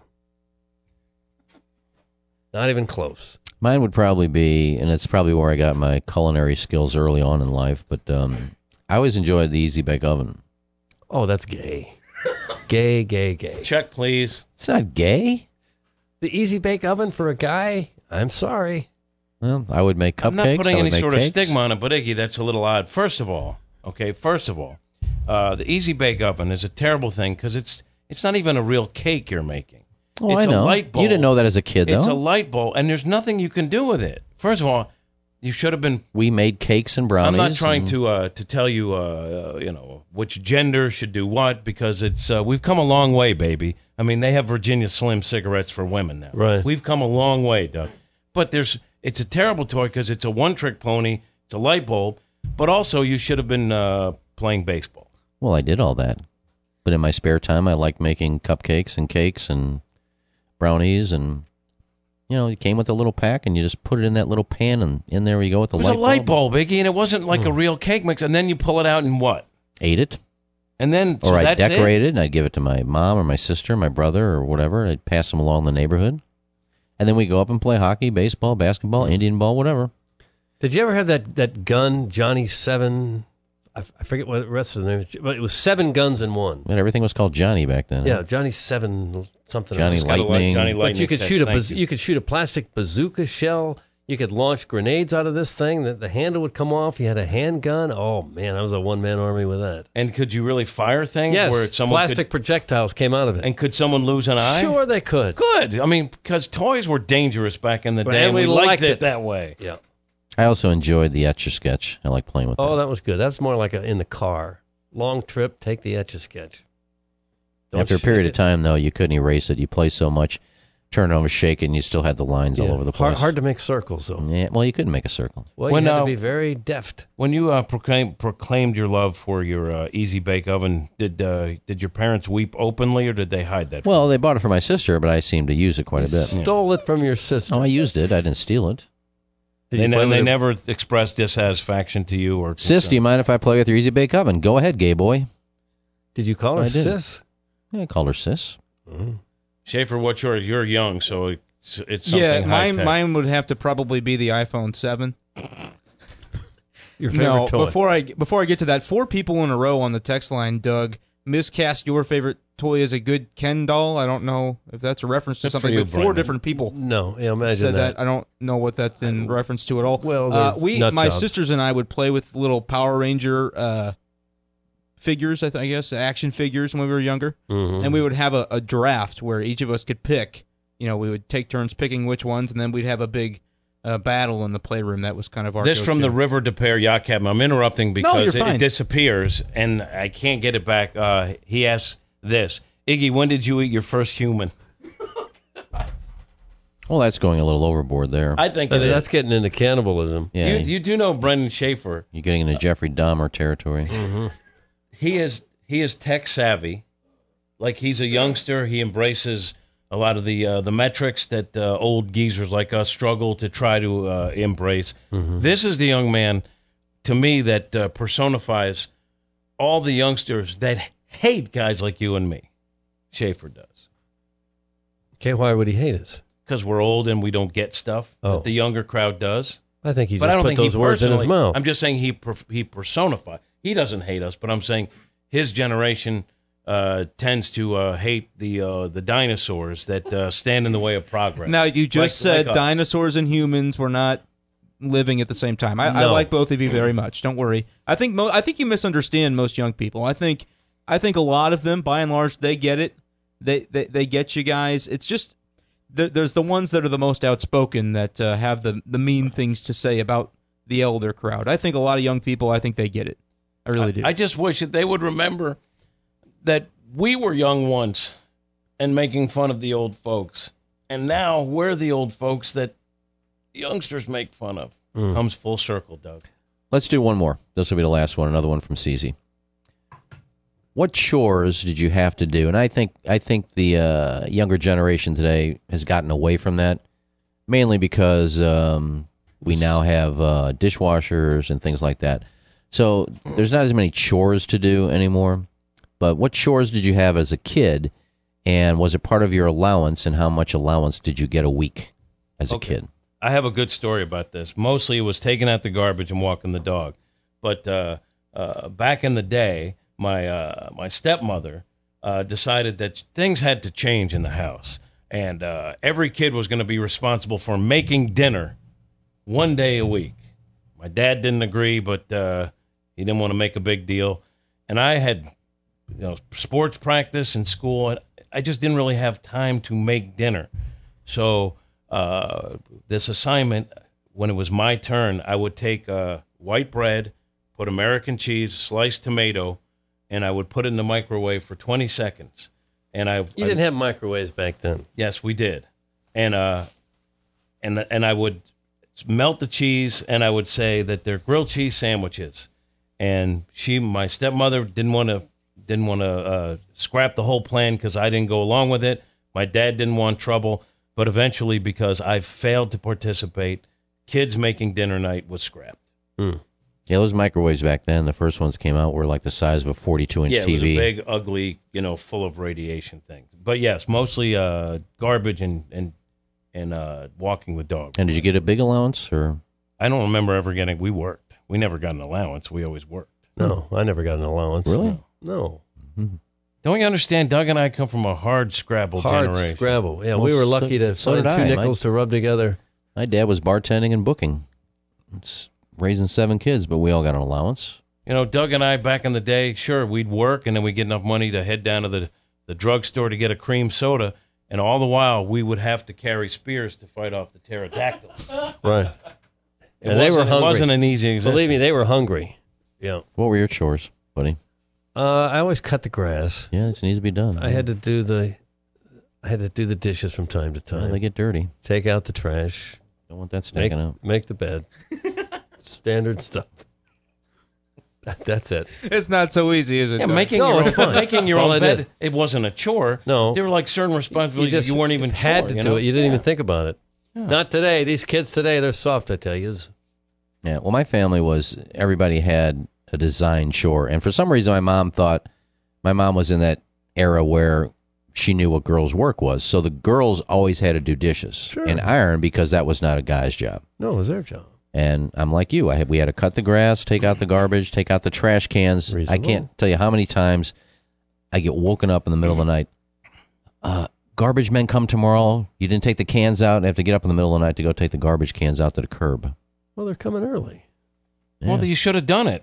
Not even close. Mine would probably be, and it's probably where I got my culinary skills early on in life, but um, I always enjoyed the Easy Bake Oven. Oh, that's gay. Gay, gay, gay. Check, please. It's not gay. The Easy Bake Oven for a guy? I'm sorry. Well, I would make cupcakes. I'm not putting I would any make sort of cakes. stigma on it, but Iggy, that's a little odd. First of all, okay, first of all, uh, the Easy Bake Oven is a terrible thing because it's it's not even a real cake you're making. Oh, it's I know. A light bulb. You didn't know that as a kid, though. It's a light bulb, and there's nothing you can do with it. First of all, you should have been. We made cakes and brownies. I'm not trying and- to uh, to tell you, uh, uh, you know, which gender should do what because it's uh, we've come a long way, baby. I mean, they have Virginia Slim cigarettes for women now. Right. We've come a long way, Doug. But there's it's a terrible toy because it's a one-trick pony. It's a light bulb, but also you should have been uh, playing baseball. Well, I did all that. But in my spare time, I liked making cupcakes and cakes and brownies. And, you know, it came with a little pack, and you just put it in that little pan, and in there you go with the It was light a light bulb. bulb, Iggy, and it wasn't like a real cake mix. And then you pull it out and what? Ate it. And then so Or I'd that's it? decorate it, and I'd give it to my mom or my sister, my brother, or whatever. I'd pass them along the neighborhood. And then we go up and play hockey, baseball, basketball, Indian ball, whatever. Did you ever have that, that gun, Johnny Seven? I, I forget what the rest of the name is, but it was seven guns in one. And everything was called Johnny back then. Yeah, Johnny Seven something. Johnny else. Gotta like Lightning. Johnny But Lightning you could text, shoot a thank baz- you. you could shoot a plastic bazooka shell. You could launch grenades out of this thing. The, the handle would come off. You had a handgun. Oh man, I was a one man army with that. And could you really fire things? Yes, where someone plastic could, projectiles came out of it. and could someone lose an eye? Sure, they could. Good. I mean, because toys were dangerous back in the But- day, and and we, we liked liked it, it. that way. Yeah. I also enjoyed the Etch-a-Sketch. I like playing with Oh, that. that was good. That's more like a, in the car. Long trip, take the Etch-a-Sketch. Don't After a shake period it. of time, though, you couldn't erase it. You play so much, turn it over, shake it, and you still had the lines all Yeah. over the Hard, place. hard to make circles, though. Yeah, well, you couldn't make a circle. Well, When, you had uh, to be very deft. When you uh, proclaim, proclaimed your love for your uh, Easy Bake Oven, did uh, did your parents weep openly, or did they hide that? Well, they bought it for my sister, but I seemed to use it quite a bit. Stole it from your sister. Oh, I used it. I didn't steal it. Did they you ne- play and with they her- never expressed dissatisfaction to you or Sis, do you mind if I play with your Easy Bake Oven? Go ahead, gay boy. Did you call her I did. sis? Yeah, I called her sis. Schaefer, what's yours? You're young, so it's it's something Yeah, mine high-tech. mine would have to probably be the iPhone seven. Your favorite No, toy. before I before I get to that, four people in a row on the text line, Doug, miscast your favorite toy as a good Ken doll. I don't know if that's a reference to Good for something, you, but four Brendan. different people No, yeah, imagine said that. that. I don't know what that's in reference to at all. Well, uh, they're we nut my jobs. sisters and I would play with little Power Ranger uh, figures, I, th- I guess, action figures when we were younger. Mhm. And we would have a, a draft where each of us could pick. You know, we would take turns picking which ones, and then we'd have a big uh, battle in the playroom. That was kind of our This go-to. from the River de Pere Yacht Cabin. I'm interrupting because you're it, fine. it disappears, and I can't get it back. Uh, he asks this. Iggy, when did you eat your first human? Well, that's going a little overboard there. I think But it that's is. getting into cannibalism. yeah, You, you do know Brendan Schaefer. you're getting into Jeffrey Dahmer territory. He is he is tech savvy. Like, he's a youngster. He embraces a lot of the uh, the metrics that uh, old geezers like us struggle to try to uh, embrace. This is the young man, to me, that uh, personifies all the youngsters that hate guys like you and me. Schaefer does. Okay, why would he hate us? Because we're old and we don't get stuff Oh. that the younger crowd does. I think he But just I don't put think those he words in his personally- mouth. I'm just saying he per, he personifies. He doesn't hate us, but I'm saying his generation uh, tends to uh, hate the uh, the dinosaurs that uh, stand in the way of progress. Now, you just Like- said like us. dinosaurs and humans were not living at the same time. I, I No. like both of you very much. Don't worry. I think mo- I think you misunderstand most young people. I think I think a lot of them, by and large, they get it. They they, they get you guys. It's just there, there's the ones that are the most outspoken that uh, have the the mean things to say about the elder crowd. I think a lot of young people, I think they get it. I really do. I just wish that they would remember that we were young once and making fun of the old folks, and now we're the old folks that youngsters make fun of. Mm. Comes full circle, Doug. Let's do one more. This will be the last one. Another one from C Z. What chores did you have to do? And I think I think the uh, younger generation today has gotten away from that, mainly because um, we now have uh, dishwashers and things like that. So there's not as many chores to do anymore. But what chores did you have as a kid, and was it part of your allowance, and how much allowance did you get a week as a Okay. kid? I have a good story about this. Mostly it was taking out the garbage and walking the dog. But uh, uh, back in the day, my uh, my stepmother uh, decided that things had to change in the house. And uh, every kid was going to be responsible for making dinner one day a week. My dad didn't agree, but uh, he didn't want to make a big deal. And I had you know, sports practice in school, and I just didn't really have time to make dinner. So uh, this assignment, when it was my turn, I would take uh, white bread, put American cheese, sliced tomato, and I would put it in the microwave for twenty seconds. And I You didn't have microwaves back then. Yes, we did. And uh, and and I would melt the cheese, and I would say that they're grilled cheese sandwiches. And she, my stepmother, didn't want to didn't want to uh, scrap the whole plan because I didn't go along with it. My dad didn't want trouble, but eventually, because I failed to participate, kids making dinner night was scrapped. Hmm. Yeah, those microwaves back then, the first ones came out were like the size of a forty-two inch Yeah, it T V. was a big, ugly, you know, full of radiation thing. But yes, mostly uh, garbage and and and uh, walking the dog. And did you get a big allowance, or? I don't remember ever getting. We worked. We never got an allowance. We always worked. No, I never got an allowance. Really? No. Don't you understand? Doug and I come from a hard Scrabble Hard generation. Scrabble. Yeah, Well, we were so- lucky to so find did two I. nickels My- to rub together. My dad was bartending and booking. It's raising seven kids, but we all got an allowance. You know, Doug and I back in the day, sure, we'd work and then we'd get enough money to head down to the the drugstore to get a cream soda, and all the while we would have to carry spears to fight off the pterodactyls. Right. It And they were wasn't- hungry. It wasn't an easy existence. Believe me, they were hungry. Yeah. What were your chores, buddy? Uh, I always cut the grass. Yeah, it needs to be done. I had to do the, I had to do the dishes from time to Well, time. they get dirty. Take out the trash. Don't want that Make, sticking out. make the bed. Standard stuff. That, that's it. It's not so easy, is it? Yeah, Doug? making No, your own, it's fine. making your That's all own I did. bed, it wasn't a chore. No. There were like certain responsibilities you, just weren't even had chore, to you do know? it. You didn't Yeah. even think about it. Not today. These kids today, they're soft, I tell you. Yeah, well, my family was, everybody had a design chore. And for some reason, my mom thought, my mom was in that era where she knew what girls' work was. So the girls always had to do dishes Sure. and iron because that was not a guy's job. No, it was their job. And I'm like you. I had, we had to cut the grass, take out the garbage, take out the trash cans. I Reasonable. can't tell you how many times I get woken up in the middle of the night. Uh, garbage men come tomorrow. You didn't take the cans out. I have to get up in the middle of the night to go take the garbage cans out to the curb. Well, they're coming early. Well, Yeah. you should have done it.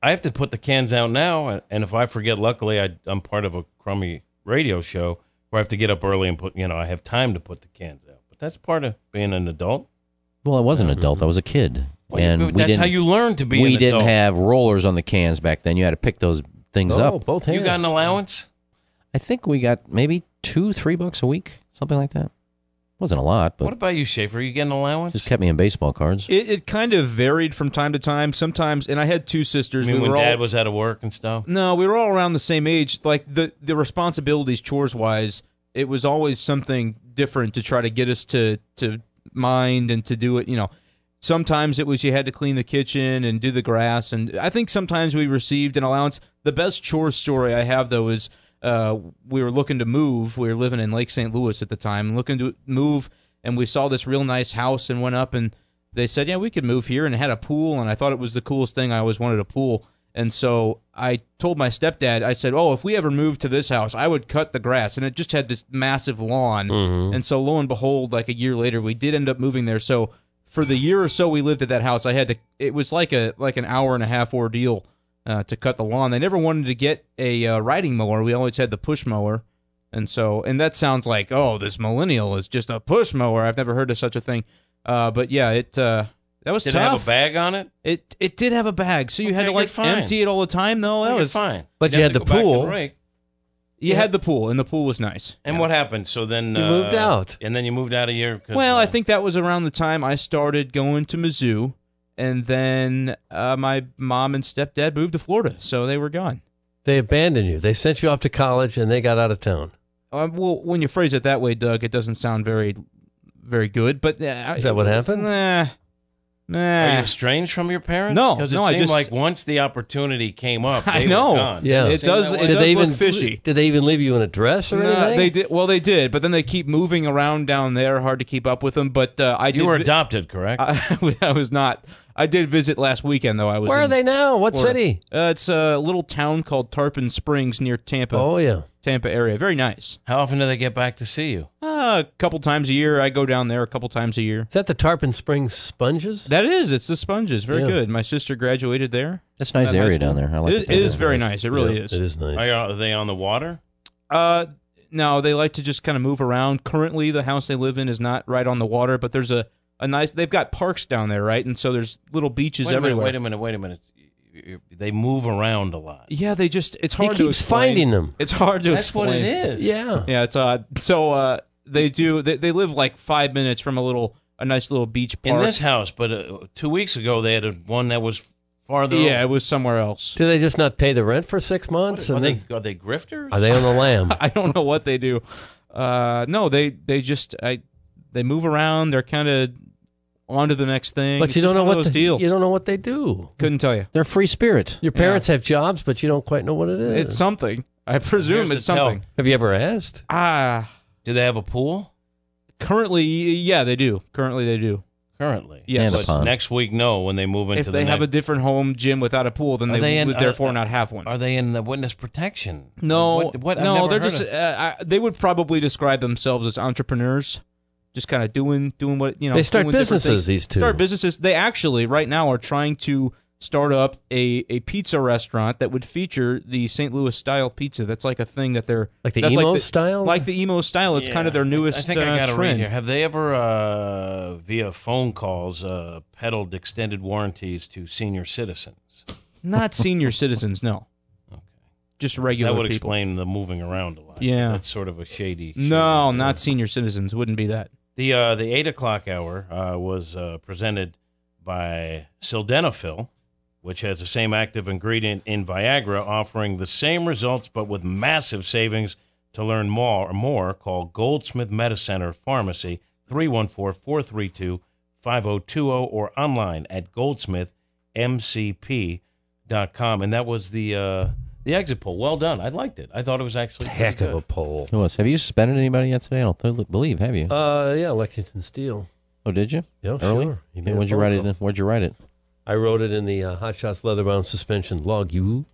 I have to put the cans out now, and if I forget, luckily I, I'm part of a crummy radio show where I have to get up early and put, you know, I have time to put the cans out. But that's part of being an adult. Well, I wasn't an adult. I was a kid. Well, and you- we that's didn't, how you learn to be We an didn't adult. have rollers on the cans back then. You had to pick those things Oh, up. both hands. You got an allowance? I think we got maybe two, three bucks a week, something like that. Wasn't a lot, but What about you, Schaefer? You get an allowance? just kept me in baseball cards. It, it kind of varied from time to time. Sometimes, and I had two sisters. I mean, we when were Dad all, was out of work and stuff? No, we were all around the same age. Like the the responsibilities, chores wise, it was always something different to try to get us to to mind and to do it. You know, sometimes it was you had to clean the kitchen and do the grass, and I think sometimes we received an allowance. The best chore story I have though is uh, we were looking to move. We were living in Lake Saint Louis at the time, looking to move, and we saw this real nice house and went up and they said, yeah, we could move here, and it had a pool, and I thought it was the coolest thing. I always wanted a pool. And so I told my stepdad, I said, oh, if we ever moved to this house, I would cut the grass. And it just had this massive lawn. Mm-hmm. And so lo and behold, like a year later, we did end up moving there. So for the year or so we lived at that house, I had to, it was like a like an hour and a half ordeal uh, to cut the lawn. They never wanted to get a uh, riding mower. We always had the push mower. And so, and that sounds like, oh, this millennial is just a push mower. I've never heard of such a thing. Uh, but yeah, it uh, that was Did tough. it have a bag on it? It it did have a bag, so you had Okay, to like you're fine. empty it all the time. though. that You're was fine. But You'd you have had to the go back and pool. rake. You had the pool, and the pool was nice. And Yeah. what happened? So then You uh, moved out. and then you moved out a year. 'cause, Well, uh, I think that was around the time I started going to Mizzou, and then uh, my mom and stepdad moved to Florida, so they were gone. They abandoned you. They sent you off to college, and they got out of town. Uh, well, when you phrase it that way, Doug, it doesn't sound very, very good. But uh, Is that what happened? Nah, nah. Are you estranged from your parents? No, because it no, I seemed just- like once the opportunity came up, I they know. were gone. Yeah. It Seemed does- that it way? did does they look even fishy. Did they even leave you an address or Nah, anything? they did. Well, they did, but then they keep moving around down there. Hard to keep up with them. But uh, I did. You were vi- adopted, correct? I, I was not. I did visit last weekend, though. I was. Where in are they now? What Florida. city? Uh, it's a little town called Tarpon Springs near Tampa. Oh yeah. Tampa area. Very nice. How often do they get back to see you? Uh, a couple times a year. I go down there a couple times a year. Is that the Tarpon Springs Sponges? That is. It's the Sponges. Very Yeah. good. My sister graduated there. That's a nice At high area school. down there. I like It, the it is place. very nice. It really Yeah, is. It is nice. Are, you- are they on the water? Uh, no, they like to just kind of move around. Currently, the house they live in is not right on the water, but there's a, a nice. They've got parks down there, right? And so there's little beaches Wait a minute, everywhere. wait a minute, wait a minute. You- you- They move around a lot. Yeah, they just. It's He hard to keeps explain. finding them. It's hard to That's explain. what it is. Yeah. Yeah, it's odd. So uh, they do. They, they live like five minutes from a little, a nice little beach park. In this house, but uh, two weeks ago they had a, one that was farther. yeah, it over. was somewhere else. Do they just not pay the rent for six months? Are and they, then- are they grifters? are they on the lam? I don't know what they do. Uh, no, they they just I they move around. They're kind of on to the next thing. But It's you don't just know one of what those the, deals. you don't know what they do. Couldn't tell you. They're free spirit. Your parents have jobs, but you don't quite know what it is. It's something. I presume Here's it's the tell. something. Have you ever asked? Ah, Do they have a pool? currently, yeah, they do. Currently, they do. Currently, Yes. And a But pond. next week, no. When they move into If the they have a next- different home gym without a pool, then Are they, they in- would therefore are- not have one. Are they in the witness protection? No, What, what? I've no, never they're heard just. of- Uh, I, they would probably describe themselves as entrepreneurs, just kind of doing doing what you know. They start doing different businesses, things. these two. Start businesses. They actually right now are trying to start up a, a pizza restaurant that would feature the Saint Louis style pizza. That's like a thing that they're Like the that's emo the- style? like the emo style. It's kind of their Yeah. newest I think uh, I got to read trend. here. Have they ever, uh, via phone calls, uh, peddled extended warranties to senior citizens? Not senior citizens, no. Okay. Just regular That would people. explain the moving around a lot. Yeah. That's sort of a shady. No, shady not senior citizens. Wouldn't be that. The uh, the eight o'clock hour uh, was uh, presented by Sildenafil, which has the same active ingredient in Viagra, offering the same results but with massive savings. To learn more, more call Goldsmith Medicenter Pharmacy, three one four, four three two, five zero two zero, or online at goldsmith m c p dot com. And that was the uh, the exit poll. Well done. I liked it. I thought it was actually Heck pretty of a good. poll. Who else? Have you suspended anybody yet today? I don't th- believe. Have you? Uh, yeah, Lexington Steel. oh, did you? Yeah, Early? sure. He Yeah, made a where'd you phone write it call. in? Where'd you write it? I wrote it in the uh, Hot Shots Leatherbound Suspension log. You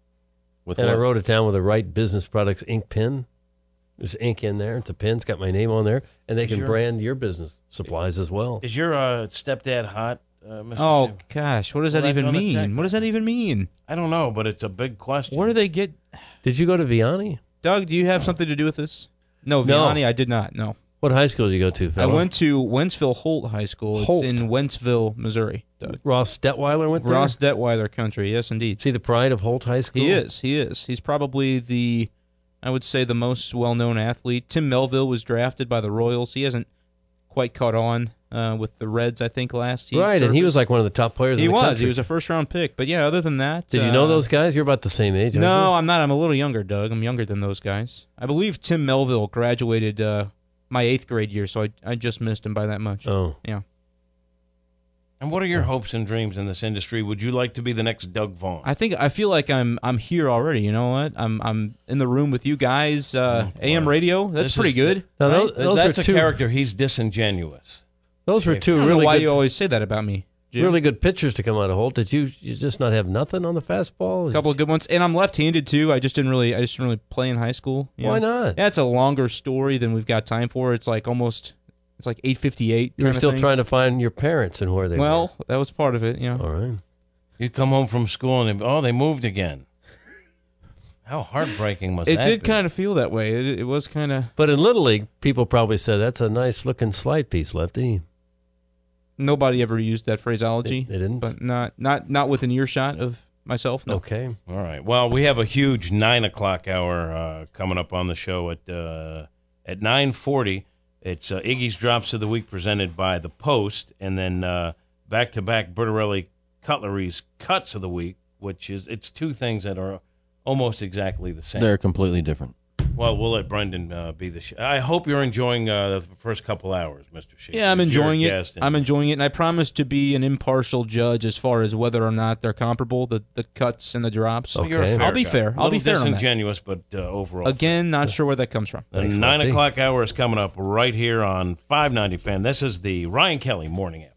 With and I what? wrote it down with a Wright Business Products ink pen. There's ink in there. It's a pen. It's got my name on there, and they can Sure. brand your business supplies as well. Is your uh, stepdad hot, uh, Mister Oh Sheep? gosh, what does Well, that that's even on the mean? text. What does that even mean? I don't know, but it's a big question. Where do they get? Did you go to Vianney? Doug, do you have something to do with this? No, No. Vianney, I did not. No, What high school did you go to, I fella? went to Wentzville Holt High School. It's Holt. in Wentzville, Missouri. Doug. Ross Detweiler went there? Ross Detweiler country. Yes, indeed. Is he the pride of Holt High School? He is. He is. He's probably the, I would say, the most well-known athlete. Tim Melville was drafted by the Royals. He hasn't quite caught on uh, with the Reds, I think, last year. Right, and he was like one of the top players He in the was. country. He was a first-round pick. But, yeah, other than that... Did you uh, know those guys? You're about the same age, aren't No, you? I'm not. I'm a little younger, Doug. I'm younger than those guys. I believe Tim Melville graduated uh, my eighth grade year, so I, I just missed him by that much. Oh. Yeah. And what are your hopes and dreams in this industry? Would you like to be the next Doug Vaughn? I think I feel like I'm I'm here already. You know what? I'm I'm in the room with you guys. Uh, Oh, A M boy. radio. That's This pretty is- good. Now, right? those, those That's were a two, character. He's disingenuous. Those were I two don't know really why good, you always say that about me, Jim. really good pitchers to come out of Holt. Did you, you just not have nothing on the fastball? A couple of good ones, and I'm left-handed too. I just didn't really I just didn't really play in high school. you Why know? not? That's a longer story than we've got time for. It's like almost it's like eight fifty-eight. You were still trying to find your parents and where they Well, that was part of it. Yeah. were. All right. You'd come home from school and, they, oh, they moved again. How heartbreaking must It that did be? kind of feel that way. It, it was kind of. But in Little League, people probably said, that's a nice looking slide piece, Lefty. Nobody ever used that phraseology. They, they didn't? But not not not within earshot of myself. No. Okay. All right. Well, we have a huge nine o'clock hour uh, coming up on the show at uh, at nine forty. It's uh, Iggy's Drops of the Week presented by The Post, and then uh, back-to-back Bertarelli Cutlery's Cuts of the Week, which is it's two things that are almost exactly the same. They're completely different. Well, we'll let Brendan uh, be the. Sh- I hope you're enjoying uh, the first couple hours, Mister Sheep. Yeah, I'm You're a enjoying it. guest, and- I'm enjoying it, and I promise to be an impartial judge as far as whether or not they're comparable, the, the cuts and the drops. Well, you're a Okay. fair I'll be guy. fair. A I'll be little fair on that. disingenuous, but uh, overall. Again, not sure where that comes from. The Thanks, nine Lefty. o'clock hour is coming up right here on five ninety Fan. This is the Ryan Kelly Morning After.